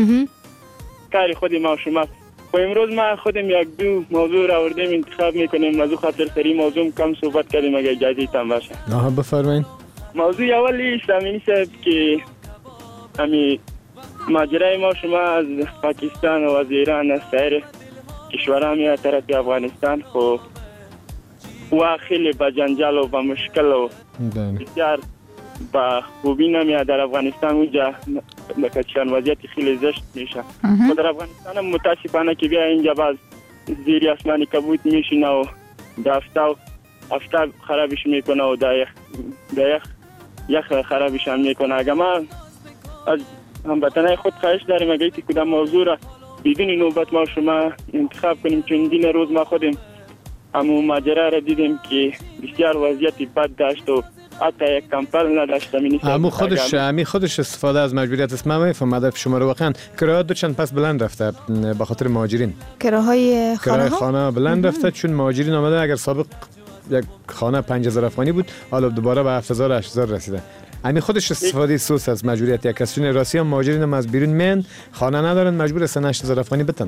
کاری خود ما شما. و امروز ما خودم یک دو موضوع را آوردیم انتخاب میکنیم. موضوع خاطر سری موضوع کم صحبت کردیم اگر اجازه تام باشه. آها بفرمایید. موضوع اولی است امینی صاحب که امی ماجرای ما شما از پاکستان و از ایران از سایر کشورها میاد طرف افغانستان خب و خیلی با جنجال و با مشکل و بسیار با خوبی نمیاد در افغانستان. اونجا بکچان وضعیت خیلی زشت میشه. و در افغانستان هم متاسفانه که بیا اینجا باز زیر اسمانی کبوت میشینه و دافتا افتا خرابش میکنه و دا یخ دا یخ یخ خرابش هم میکنه. اگر ما از هموطنای خود خواهش داریم اگر که کدام موضوع را بدون نوبت ما شما انتخاب کنیم، چون دین روز ما خودیم همون ماجرا را دیدیم که بسیار وضعیت بد داشت و حتی یک کمپل نداشت. همون خودش همی خودش استفاده از مجبوریت است. من میفهم هدف شما رو واقعا کرایه دو چند پس بلند رفته به خاطر مهاجرین. کراهای خانه کرایه خانه بلند رفته چون مهاجرین آمده. اگر سابق یک خانه پنج هزار افغانی بود، حالا دوباره به هفت هزار هشت هزار رسیده. همین خودش استفاده سوس از مجبوریت یک کسی. راستی هم مهاجرین هم از بیرون میان خانه ندارن، مجبور هستن هشت هزار افغانی بدن.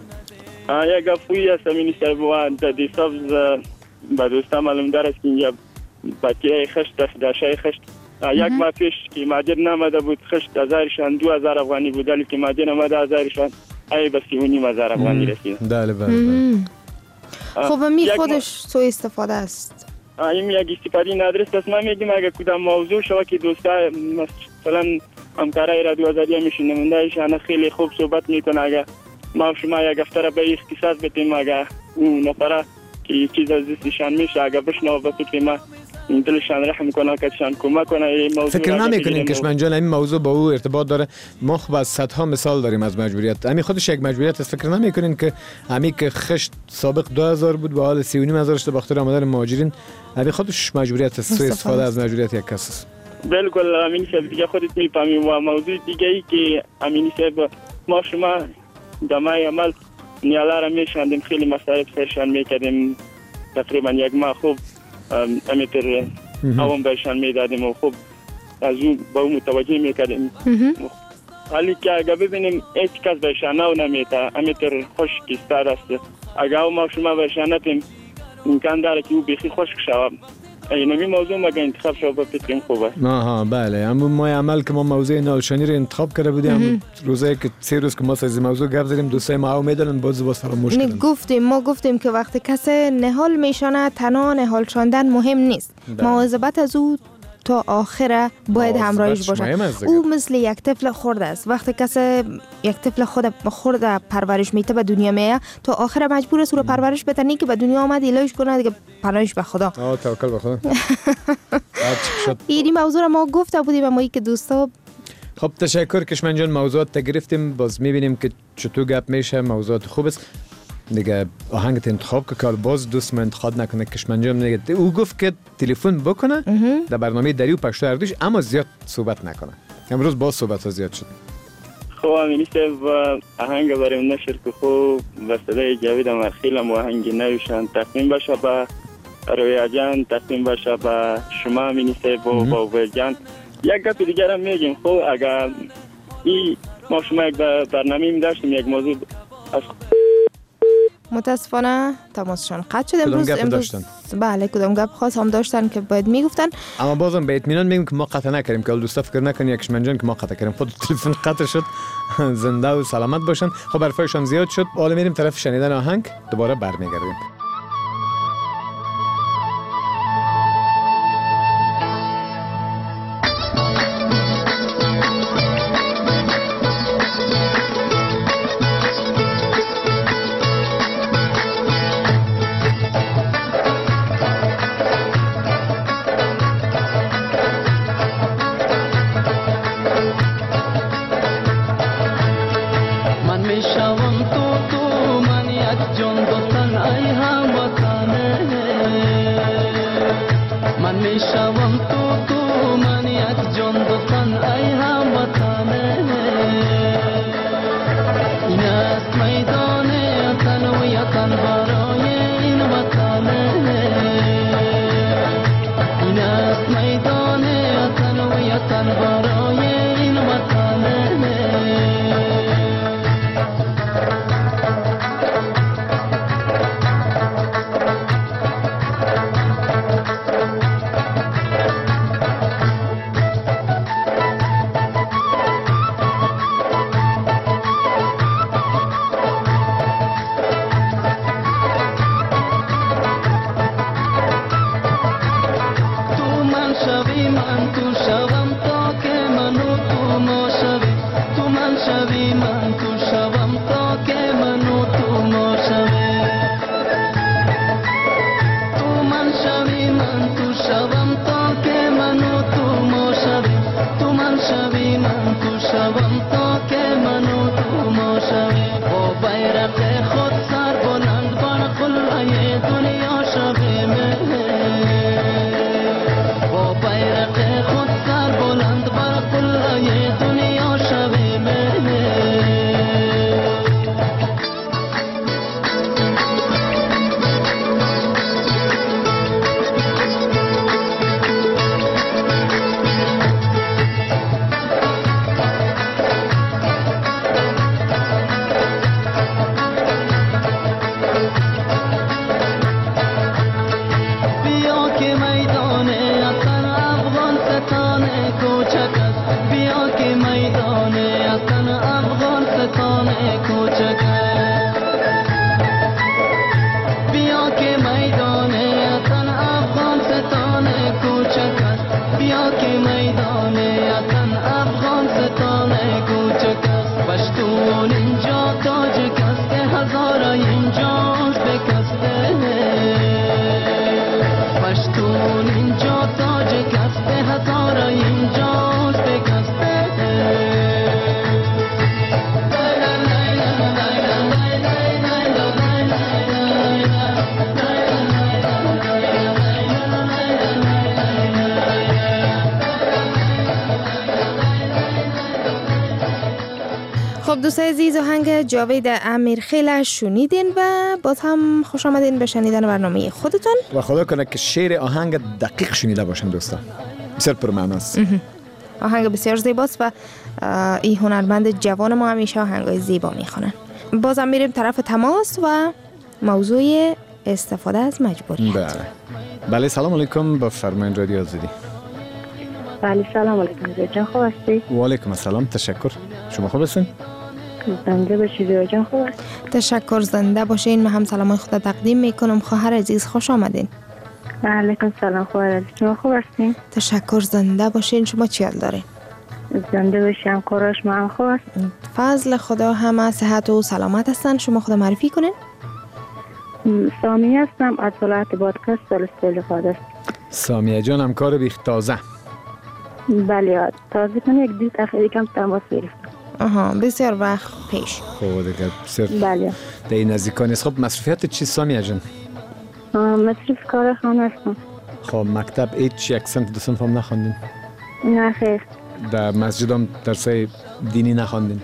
یک افوی است امین صاحب و در دیسابز به دوستان معلوم داره که اینجا بطیه خشت داشته خشت یک ماه پیش که مادر نماده بود خشت هزارشان دو هزار افغانی بود، ولی که مادر نماده هزارشان ای به سی و نیم هزار افغانی رسید. بله بله. خب می خودش سوء استفاده است. این یک استفاده نادرست است. من میگم اگه کدام موضوع شما که دوستا مثلا همکارای رادیو آزادی میشین نمایندهشان خیلی خوب صحبت میکنه، اگه ما شما یک افتر به اختصاص بدیم، اگه اون نفره که چیز از دستشان میشه اگه بشنو به فکر ما دلشان رحم کنه کهشان کمک کنه. این موضوع فکر نمیکنین کشمن جان این موضوع با او ارتباط داره؟ ما خب از صدها مثال داریم از مجبوریت. همین خودش یک مجبوریت است. فکر نمیکنین که همین که خشت سابق دو هزار بود و حال سی و نیم هزار شده بخاطر آمدن مهاجرین، همین خودش مجبوریت است، سوء استفاده از مجبوریت یک کس است. بالکل امین صاحب دیگه خودت میفهمی. و موضوع دیگه ای که امین صاحب ما شما دمای عمل نیالا را میشاندیم، خیلی مصارف سرشان میکردیم، تقریبا یک ماه خوب امیتر عوام بهشان میدادیم و خوب از اون با اون متوجه میکردیم. حالی که اگه ببینیم هیچ کس بهشان نو نمیتا امیتر خشک استاد است، اگه ما شما بهشان نتیم امکان داره که او بیخی خشک شود. اینمی موضوع مگه انتخاب شد با فکریم خوبه. آها بله، اما ما عمل که ما موضوع نالشانی رو انتخاب کرده بودیم، روزایی که سه روز که ما از موضوع گپ زدیم دوستای ما میدونن باز باز فراموش کردن. گفتیم ما گفتیم که وقتی کسی نهال میشانه تنها نهال شاندن مهم نیست، مواظبت از او تا آخر باید همراهش باشه. او مثل یک طفل خرد است. وقتی کسی یک طفل خود خرد پرورش میته به دنیا میه تا آخر مجبور است او رو پرورش بده، نه که به دنیا آمد ایلاش کنه دیگه پناهش به خدا. آه توکل به خدا. این موضوع ما گفته بودیم اما ای که دوستا. خب تشکر کشمن جان، موضوعات تا گرفتیم، باز میبینیم که چطور گپ میشه، موضوعات خوب است دیگه. آهنگت انتخاب که باز دوست من انتخاب نکنه کشمن جان دیگه. او گفت که تلفن بکنه در برنامه دریو پشتو اردوش، اما زیاد صحبت نکنه. امروز باز صحبت ها زیاد شد. خب امینی صاحب آهنگ بریم نشر که خوب وسیله جاوید مرخیل هم آهنگ نوشن تقدیم باشه به رویا جان، تقدیم باشه به شما امینی صاحب و با ویل جان. یک گپ دیگر هم میگیم. خب اگر این ما شما یک برنامه می داشتیم یک موضوع از متاسفانه تماسشان قطع شد. امروز امروز بله کدام گپ خاص هم داشتن که باید میگفتن، اما بازم به اطمینان میگم که ما قطع نکردیم، که دوستا فکر نکنن یک کشمن جان که ما قطع کردیم. خود تلفن قطع شد. زنده و سلامت باشن. خب حرفایشان زیاد شد، حالا میریم طرف شنیدن آهنگ، دوباره برمیگردیم. خود سر کوچک است بیا که میدان وطن افغانستان کوچک است بیا که میدان وطن افغانستان کوچک است بیا که میدان وطن افغانستان کوچک است پشتون اینجا تاجک است هزار اینجا شکسته پشتون اینجا تاجک است هزار اینجا شکسته خب دوستای عزیز، آهنگ جاوید امیرخیل شنیدین و باز هم خوش آمدین به شنیدن برنامه خودتون و خدا کنه که شعر آهنگ دقیق شنیده باشم دوستا، بسیار پرمعناست. آهنگ بسیار زیباست و این هنرمند جوان ما همیشه آهنگای زیبا میخونن. بازم میریم طرف تماس و موضوع استفاده از مجبوریت. بله بله سلام علیکم، با فرمایید رادیو آزادی. بله سلام علیکم جان، خوب هستی؟ و علیکم السلام، تشکر. شما خوب هستین؟ زنده باشید جان، خوب هست؟ تشکر، زنده باشین. من هم سلامای خود تقدیم میکنم. خواهر عزیز خوش آمدین. علیکم سلام خواهر عزیز، شما خوب هستین؟ تشکر، زنده باشین. شما چی حال دارین؟ زنده باشیم، کارش ما هم خوب است. فضل خدا همه صحت و سلامت هستن. شما خود معرفی کنین. سامیه هستم از ولایت بادغیس، سالستولی خود است. سامیه جان هم کار بیخ تازه. بله تازه کنه یک دو دفعه کم تماس گرفتم. آها بسیار وقت پیش. خب دیگه بسیار. بله. در این نزدیکان است. خب مصروفیت چی سامیه جان؟ مصروف کار خانه هستم. خب مکتب هیچ یک سنت دو سنت هم نخواندین؟ نه خیر. در مسجد هم درسای دینی نخواندین؟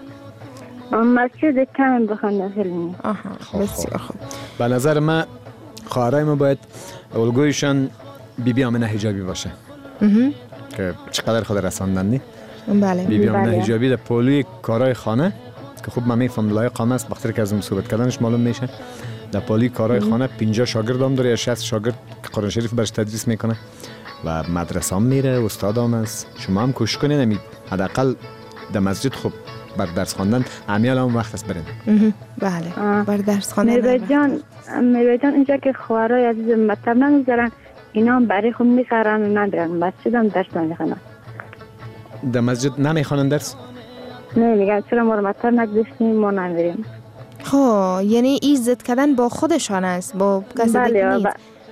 مسجد کم بخواندم خیلی. آها بسیار خوب. به نظر من خواهرای ما باید الگویشان بی بی آمنه حجابی باشه. که چقدر خود رساندن نی؟ بله. بی بی آمنه حجابی در پولوی کارهای خانه که خوب من میفهم لایق است، وقتی که از این صحبت کردنش معلوم میشه. در پولوی کارهای خانه پنجاه شاگرد هم داره یا شصت شاگرد که قرآن شریف برش تدریس میکنه و مدرسه هم میره، استاد هم است. شما هم کوشش کنین امید حداقل در مسجد خوب بر درس خواندن امیال هم وقت است برین. بله بر درس خواندن. میربای جان میربای جان اینجا که خواهرای عزیز مطلب نمیذارن، اینا هم برای خود میخرن و ندارن، مسجد هم درس نمیخونن. در مسجد نمیخونن درس؟ نه میگن چرا ما رو مطلب نگذاشتیم ما نمیریم. خب یعنی این ضد کردن با خودشان است، با کسی دیگه نیست.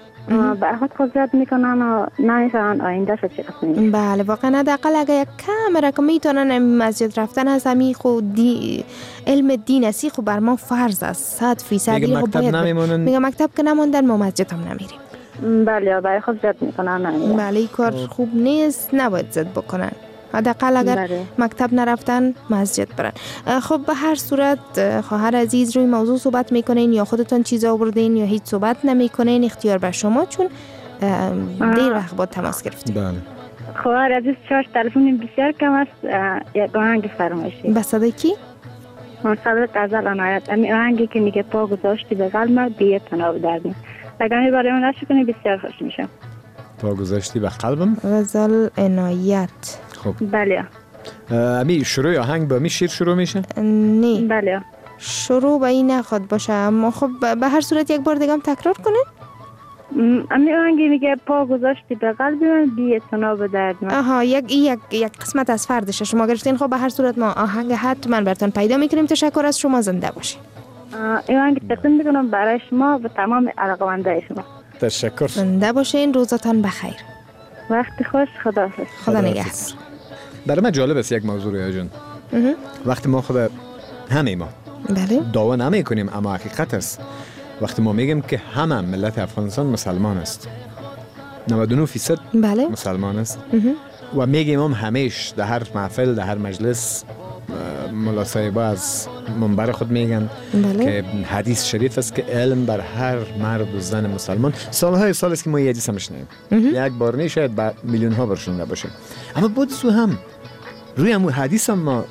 به خود خود زد میکنن و نمیفهمن آینده شد چی قسمی. بله واقعا حداقل اگه یک کم را که میتونن مسجد رفتن از همی خود دی... علم دین اسی خود بر ما فرض است صد فیصدی. میگه مکتب نمیمونن؟ میگه مکتب که نموندن ما مسجد هم نمیریم. بله برای خود زد میکنن نمیریم. بله این کار خوب نیست، نباید زد بکنن. حداقل اگر بله. مکتب نرفتن مسجد برن. خب به هر صورت خواهر عزیز روی موضوع صحبت میکنین یا خودتون چیز آوردین یا هیچ صحبت نمیکنین، اختیار بر شما، چون دیر وقت با تماس گرفتیم. بله. خواهر عزیز چارج تلفن بسیار کم است، یک آهنگ فرمایشی. به صدای کی؟ صدای غزل عنایت. امی آهنگی که میگه پا گذاشتی به قلبم بیه تناب دردیم. اگر می برای من نشو کنی بسیار خوش میشم. پا گذاشتی به قلبم؟ غزل عنایت. خب بله. امی شروع آهنگ با می شیر شروع میشه؟ نه بله. شروع با این نخواد باشه، اما خب به هر صورت یک بار دیگه هم تکرار کنه. امی آهنگی میگه پا گذاشتی به قلب من بی اعتنا به درد من. آها یک یک یک قسمت از فردشه شما گرفتین. خب به هر صورت ما آهنگ حتما براتون پیدا میکنیم. تشکر از شما، زنده باشین. این آهنگ تقدیم میکنم برای شما و تمام علاقه‌مندای شما. تشکر. زنده باشین، روزتان بخیر. وقت خوش، خداحافظ. خدا نگهدار. برای من جالب است یک موضوع رویا جان. وقتی ما خود همه ما بله دعوا نمی کنیم اما حقیقت است، وقتی ما میگیم که همه ملت افغانستان مسلمان است، نود و نه درصد بله مسلمان است و میگیم هم همیش در هر محفل در هر مجلس ملا صاحبا از منبر خود میگن بله. که حدیث شریف است که علم بر هر مرد و زن مسلمان. سالهای سال است که ما یه حدیث هم شنیدیم، یک بار نه شاید بعد میلیون ها بار شنیده باشه، اما بود سو هم روی همون حدیث هم ما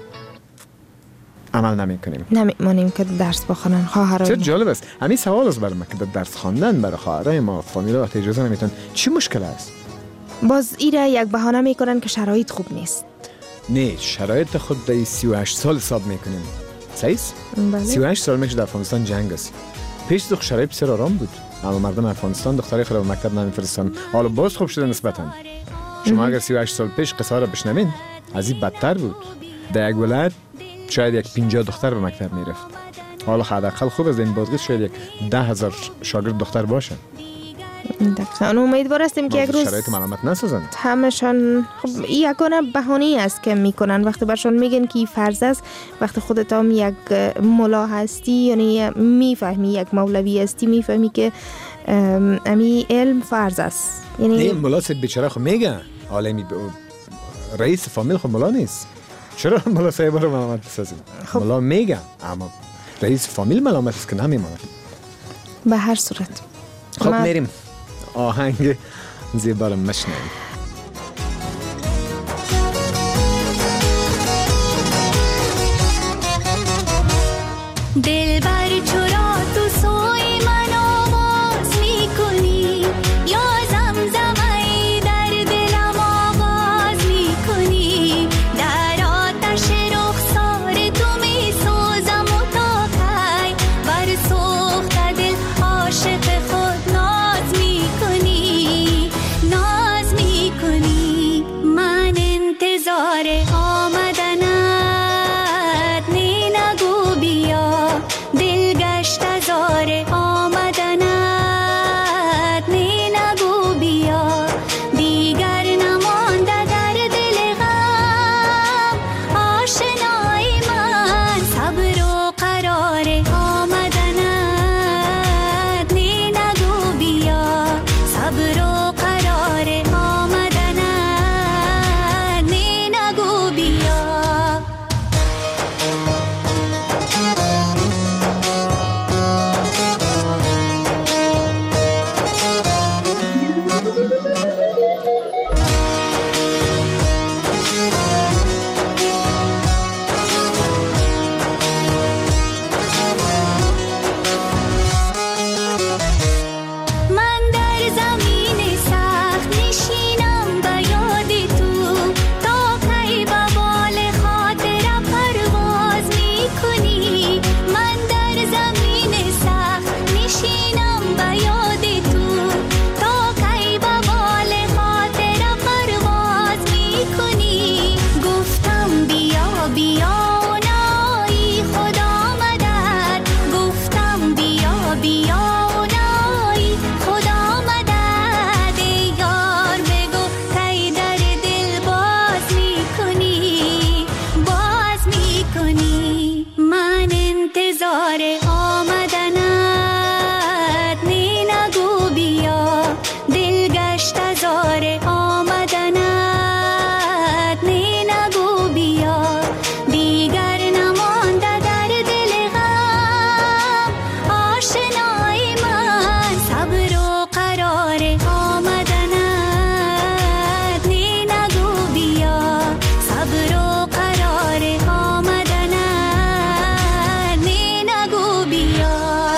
عمل نمی کنیم، نمیمونیم که درس بخونن خواهرای. چه جالب است. همین سوال است برای من که درس خواندن برای خواهرای ما فامیلا وقت اجازه نمیتون چی مشکل است؟ باز ایره یک بهانه میکنن که شرایط خوب نیست. نه شرایط خود در سی و هشت سال حساب میکنیم. صحیح است؟ بله. سی و هشت سال میشه در افغانستان جنگ است. پیش دو شرایط بسیار آرام بود. اما مردم افغانستان دخترای خود به مکتب نمیفرستن. حالا باز خوب شده نسبتاً. شما اگر سی و هشت سال پیش قصه را بشنوین از این بدتر بود. در یک ولایت شاید یک پنجاه دختر به مکتب میرفت. حالا حداقل خوب از این بازگشت شاید یک ده هزار شاگرد دختر باشه. دقیقاً امیدوار هستیم که یک روز شرایط ملامت نسازند. همشان خب یکانه بهانه است که میکنن وقتی برشان میگن که فرض است، وقتی خودت هم یک ملا هستی یعنی میفهمی یک مولوی هستی میفهمی که امی علم فرض است. یعنی نه ملا سید بیچاره خو میگه عالمی رئیس فامیل خو ملا نیست. چرا ملا صاحب رو ملامت بسازیم؟ خب. ملا میگه اما رئیس فامیل ملامت است که نمیمونه. به هر صورت خب ما... میریم آهنگ زیبا رو مشنویم. دل بر چرا تو سوی من آواز میکنی یا زمزمه در دلم آواز میکنی در آتش رخسار تو میسوزم و تا کی بر سوخت دل عاشق خود ناز میکنی ناز میکنی من انتظار آمدنت نی نگو بیا دل گشت ازار آمدنت نی نگو بیا دیگر نمانده در دل غم آشنای من صبر و قرار آمدنت نی نگو بیا صبر و قرار آمدنت نی نگو بیا من در زمین سخت نشینم به یاد تو تا کی به بال خاطرم پرواز میکنی من در زمین سخت نشینم به یاد تو تا کی به بال خاطرم پرواز میکنی گفتم بیا بیا و نایی خود آمدد گفتم بیا بیا و نایی خود آمدد ای یار بگو کی در دل باز میکنی باز میکنی من انتظار آمدنت نی نگو بیا دل گشت ازار آمدنت نی نگو بیا دیگر نمانده در دل غم آشنای من صبر و قرار آمدنت نی نگو بیا صبر و قرار آمدنت نی نگو بیا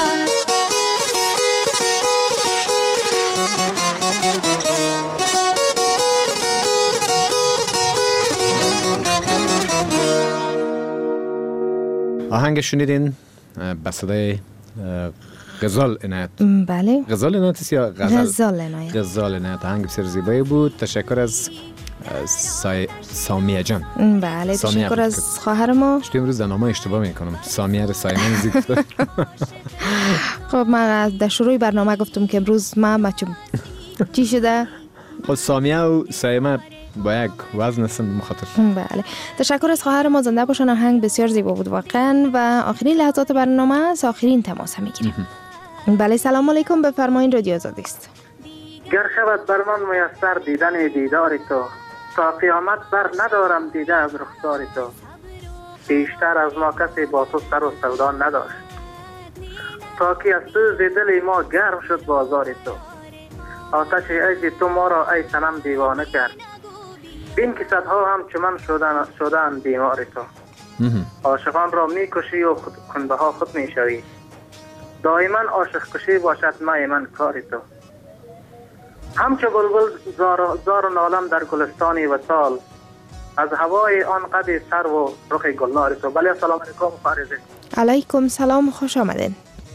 آهنگ شنیدین به صدای غزال عنایت. بله غزال عنایت است یا غزل؟ غزال عنایت. غزال عنایت آهنگ بسیار زیبایی بود. تشکر از سای... سامیه جان. بله تشکر از خواهر ما. شما امروز در نامه اشتباه میکنم. سامیه رو سایمن ذکر. خب من در شروع برنامه گفتم که امروز ما مچم چی شده؟ خب سامیه و سایمه با یک وزن هستن مخاطر. بله تشکر از خواهر ما. زنده باشن. آهنگ بسیار زیبا بود واقعا. و آخرین لحظات برنامه از آخرین تماس میگیریم. بله سلام علیکم بفرمایید رادیو آزادی است. گر شود بر من میسر دیدن دیدار تو تا قیامت بر ندارم دیده از رخسار تو بیشتر از ما کسی با تو سر و سودا نداشت تا که از سوز دل ما گرم شد بازار تو آتش عشق تو ما را ای صنم دیوانه کرد بین که صدها هم چون من شدن شدن بیمار تو عاشقان را میکشی و خود کنده ها خود میشوی دائما عاشق کشی باشد مای من کار تو همچه بلبل زار, زار و نالم در گلستانی وصال، از هوای آن قد سر و رخ گلنار تو. بله سلام علیکم فارزی. علیکم سلام، خوش آمدین.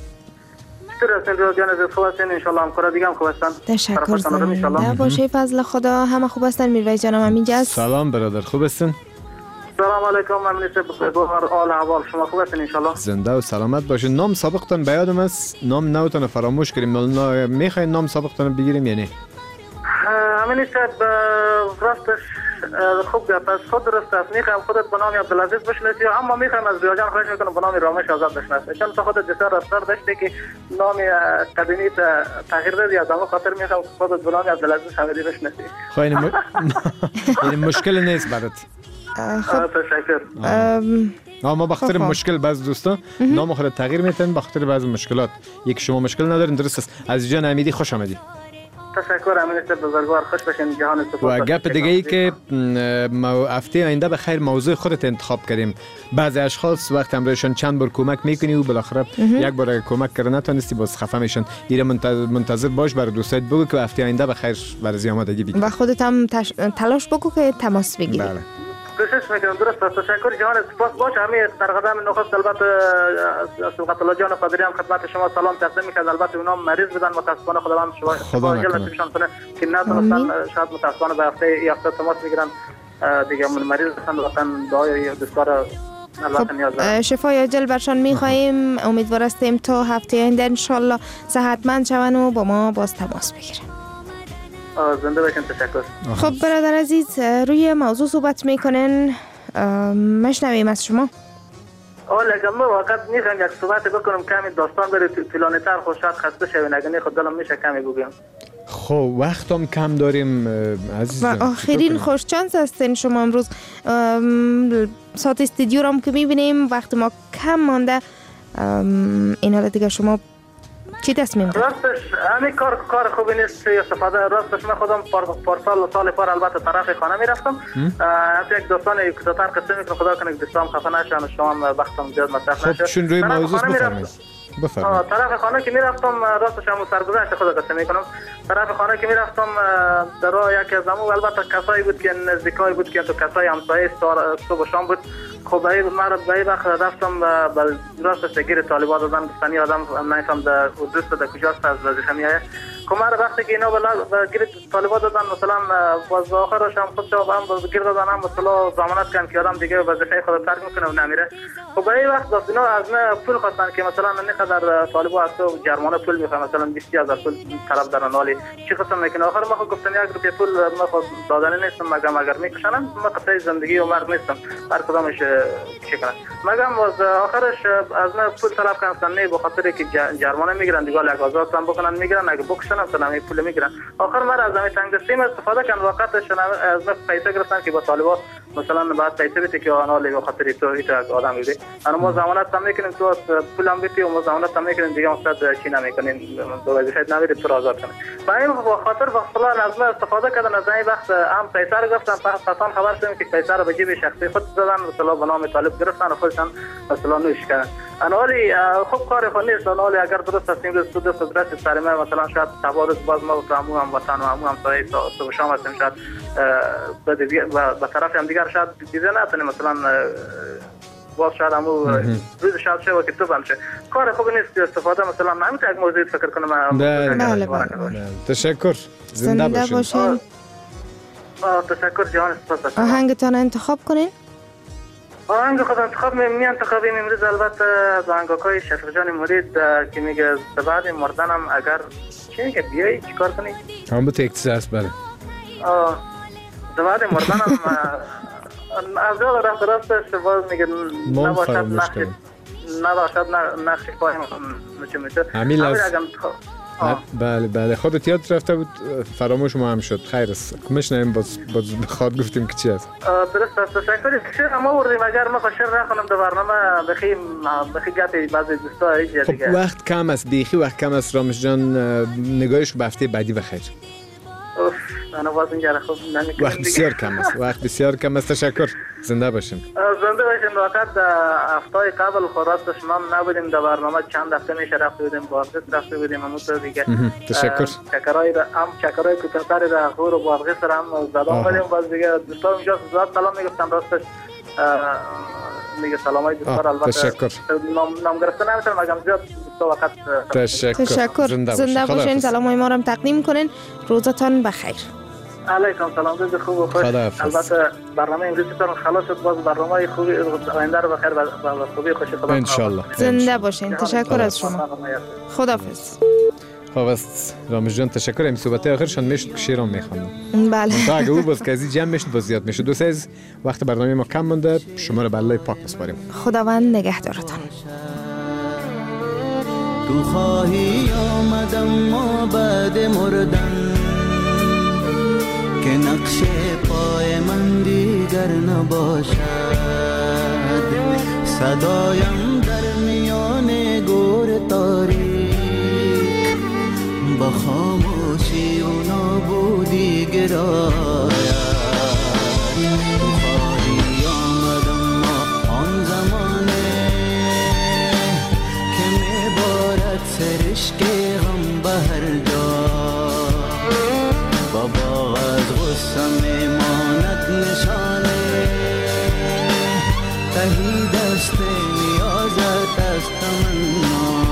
چطور هستین ریا جان؟ از خوب هستین؟ انشالله همکارا دیگه هم خوب هستن؟ تشکر زنده باشه فضل خدا، همه خوب هستن. میرویس جانم همینجا است. سلام برادر، خوب هستین؟ سلام علیکم ممنون بخیر، حال احوال شما خوب هستین انشالله؟ زنده و سلامت باشین. نام سابقتون به یادم است، نام نوتون فراموش کردیم. میخواین نام سابقتون بگیریم یا نه؟ همین است راستش خوب گفت است، خود درست است. میخوایم خودت به نام عبدالعزیز بشناسی، اما میخوایم از ریا جان خواهش میکنم به نام رامش آزاد بشناسی، چون تو خودت بسیار رفتار داشتی که نام قدیمی تغییر دادی، از همون خاطر میخوایم خودت به نام عبدالعزیز حمیدی بشناسی. خب این مشکل نیست برات. خب تشکر. ما بخاطر مشکل بعض دوستا نام خود تغییر میتن بخاطر بعض مشکلات. یک شما مشکل ندارین، درست است. از جان حمیدی خوش آمدی. تشکر امینست بزرگوار، خوش باشین. جهان سپاس. و گپ دیگه ای که هفته آینده به خیر موضوع خودت انتخاب کردیم. بعضی اشخاص وقت امروزشون چند بار کمک میکنی و بالاخره یک بار کمک کردن نتونستی باز خفه میشن. دیره منتظر باش برای دوستات بگو که هفته آینده به خیر برای آمادگی بگیر. و خودت هم تش... تلاش بکو که تماس بگیری. بله. کوشش میکنم. درست است. تشکر جهان سپاس باش. همین در قدم نخست البته سلطت الله جان قادری هم خدمت شما سلام تقدیم میکنم. البته اونا مریض بودن متاسفانه، خداوند شما خدا نکنه که نتونستن، شاید متاسفانه به هفته ای هفته تماس میگیرن دیگه. من مریض هستن، واقعا دعای دوستار خب شفای عاجل برشان میخواهیم. امیدوار هستیم تا هفته آینده ان شاء الله صحتمند شون و با ما باز تماس بگیرن. زنده باشین. تشکر. خب برادر عزیز، روی موضوع صحبت میکنن، مشنویم از شما. اول اگر ما واقعا میخوام یک صحبت بکنم کمی داستان بره طولانی تر، خود شاید خسته شوین، اگر نه خود دلم میشه کمی بگم. خب وقتم کم داریم عزیز. و آخرین خوش چانس هستین شما امروز. ساعت استودیو رو که میبینیم وقت ما کم مانده. این حالا دیگه شما چی تصمیم دارید؟ راستش همین کار کار خوبی نیست استفاده. راستش من خودم پارسال و سال پار البته طرف خانه میرفتم. حتی یک دوستان کوتاه‌تر قصه میکنم، خدا کنه که دوستان خفه نشن و شما وقتم زیاد مصرف نشه. خب چون روی موضوع بفرمایید. بفرمایید. طرف خانه که میرفتم راستش هم سرگذشت خود قصه میکنم. طرف خانه که میرفتم در راه یکی از همون البته کسایی بود که نزدیکای بود که تو کسای همسایه صبح و شام بود. خب ای من به این وقت رفتم به راستش گیر طالبان دادن، گفتن آدم نمیفهم در دوست در کجاست از وظیفه میایه. خب من وقتی که اینا به گیر طالبان دادن مثلا باز آخرش هم خودش هم گیر دادن، هم مثلا ضمانت کردن که آدم دیگه وظیفه خود ترک میکنه و نمیره. خب به این وقت باز اینا از من پول خواستن که مثلا نقدر طالبان از تو جرمانه پول میخوام، مثلا بیست هزار پول طلب دارن. ولی چی قسم میکنه؟ آخر ما خود گفتم یک روپیه پول ما خود دادن نیستم، مگم اگر میکشنم ما قطعی زندگی و مرگ نیستم، هر کدامش چی کنن. مگم باز آخرش از من پول طلب کردن، نه به خاطر که جرمانه میگیرن دیگه، اگه آزاد هم بکنن میگیرن، اگه بکشن هم همین پول میگیرن. آخر من از همین تنگ دستیم استفاده کردن، وقتش از من پیسه گرفتن که با طالبان مثلا بعد پیسه بدی که آنها به خاطر تو ایت آدم میدی. انا ما ضمانت هم میکنیم تو پولم بدی و ما ضمانت هم میکنیم دیگه اصلا چی نمیکنیم، دو وظیفه نمیدی تو آزاد کنیم. با این خاطر مثلا از من استفاده کردن، از این وقت هم پیسه رو گرفتن، پسان خبر شدیم که پیسه رو به جیب شخصی خود دادن، مثلا به نام طالب گرفتن و خودشان مثلا نوش کردن. انا ولی خوب کار خود نیست. انا ولی اگر درست هستیم روز دو دست درست سر ما مثلا شاید تبارز باز ما و همون هم وطن و همون هم سایه صبح شام هستیم، شاید به طرف هم دیگر شاید دیده نتونیم مثلا باز شاید همون روز شاید شد که تو بنشه. کار خوب نیست استفاده مثلا من یک موضوع فکر کنم. بله بله. تشکر. زنده باشین. تشکر جهان سپاس. آهنگتان انتخاب کنین. آهنگ خود انتخاب می انتخابیم امروز البته از آهنگاکای شفیق جان مرید که میگه بعد مردنم اگر چی میگه بیایی چیکار کنی؟ هم به اختصاص بله. آه بعد مردنم از دو راست راستش باز میگه نباشد نقش نباشد نقش پایم نچه میشه. همین از بله بله خودت یاد رفته بود فراموش ما هم شد. خیر است میشنیم باز باز بخواد گفتیم که چی است. درست است. تشکر. شعر ما وردیم اگر ما شعر نخونم در برنامه بخی بخی گپی بعضی دوستا ایجا دیگه. خب وقت کم است بیخی وقت کم است. رامش جان نگاهش به هفته بعدی بخیر. انا باز اینجا خوب نمیکنم. وقت بسیار کم است. وقت بسیار کم است. تشکر. زنده باشین. زنده باشین. وقت هفته قبل خراستش ما نبودیم در برنامه چند هفته میشه رفته بودیم بازرس رفته بودیم همون تو دیگه. تشکر. چکرای هم چکرای کوتاه‌تر در خور و بازرس هم زدم بدیم باز دیگه دوستان اینجا زیاد سلام میگفتن راستش میگه سلامای دوستان البته تشکر. نام نام گرفتن نمیتونم اگه زیاد تو وقت تشکر. تشکر. زنده باشین. سلامای ما رو تقدیم کنین. روزتان بخیر. علیکم سلام. روز خوب و خوش. البته برنامه امروز تون خلاص شد. باز برنامه خوبی آینده رو بخیر و خوبی خوشی خدا ان شاء الله. زنده باشین. تشکر از شما. خداحافظ. خب است رامز جان تشکر. این صحبت آخرشان میشد که شیرام میخواندم. بله. تا اگه او باز که از جمع میشد باز زیاد میشد. دوست عزیز وقت برنامه ما کم مونده. شما رو به الله پاک بسپاریم. خداوند نگهدارتان. تو خواهی آمدم ما بعد مردن که نقش پای من دیگر نباشد صدایم در میان گور تاریک با خاموشی و نابودی گراید تو خواهی آمدم ما آن زمانه که میبارد سرشک غم به هر جا بابا از غصه میماند نشانه تهی دست نیازت از تمنا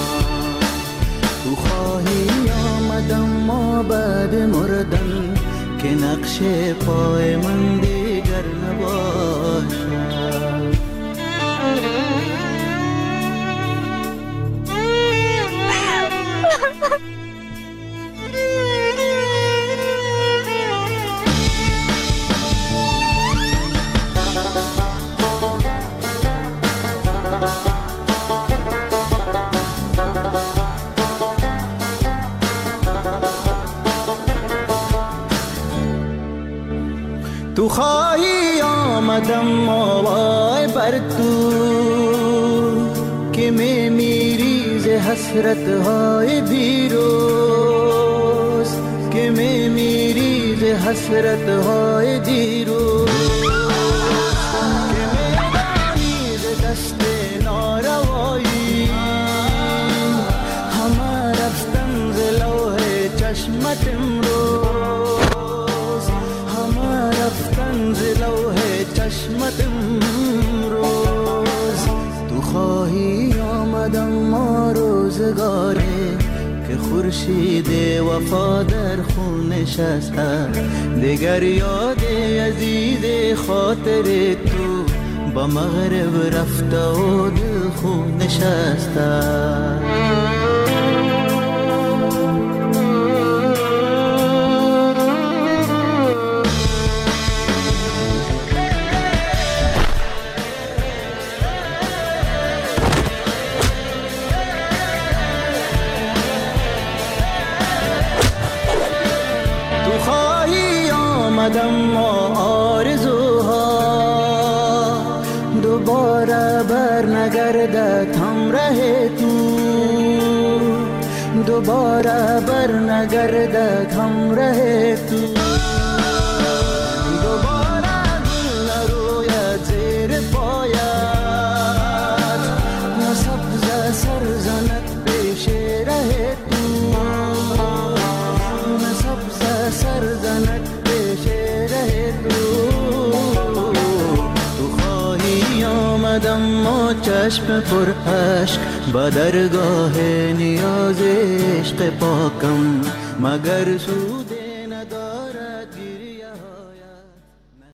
تو خواهی آمدم ما بعد مردن که نقش پای من دیگر نباشد تو خواهی آمدم مالای بر تو که می میری ز حسرت های دیروز که می میری ز حسرت های دیروز که می دانی ز دست ناروایی همه رفتن ز لوح چشمت امروز همه رفتن ز لوح چشمت امروز تو خواهی آمدم ما روزگاره که خورشید وفا در خون نشسته دیگر یاد عزیز خاطر تو با مغرب رفته و دل خون نشسته ما آرزوها دوباره بر نگردد همراه تو دوباره بر نگردد همراه تو دوباره گل نروید زیر پایت نه سبز سر زند پیش ره تو نه سبز سر زند آمدم ما چشم پر عشق با درگاه نیاز عشق پاکم مگر سود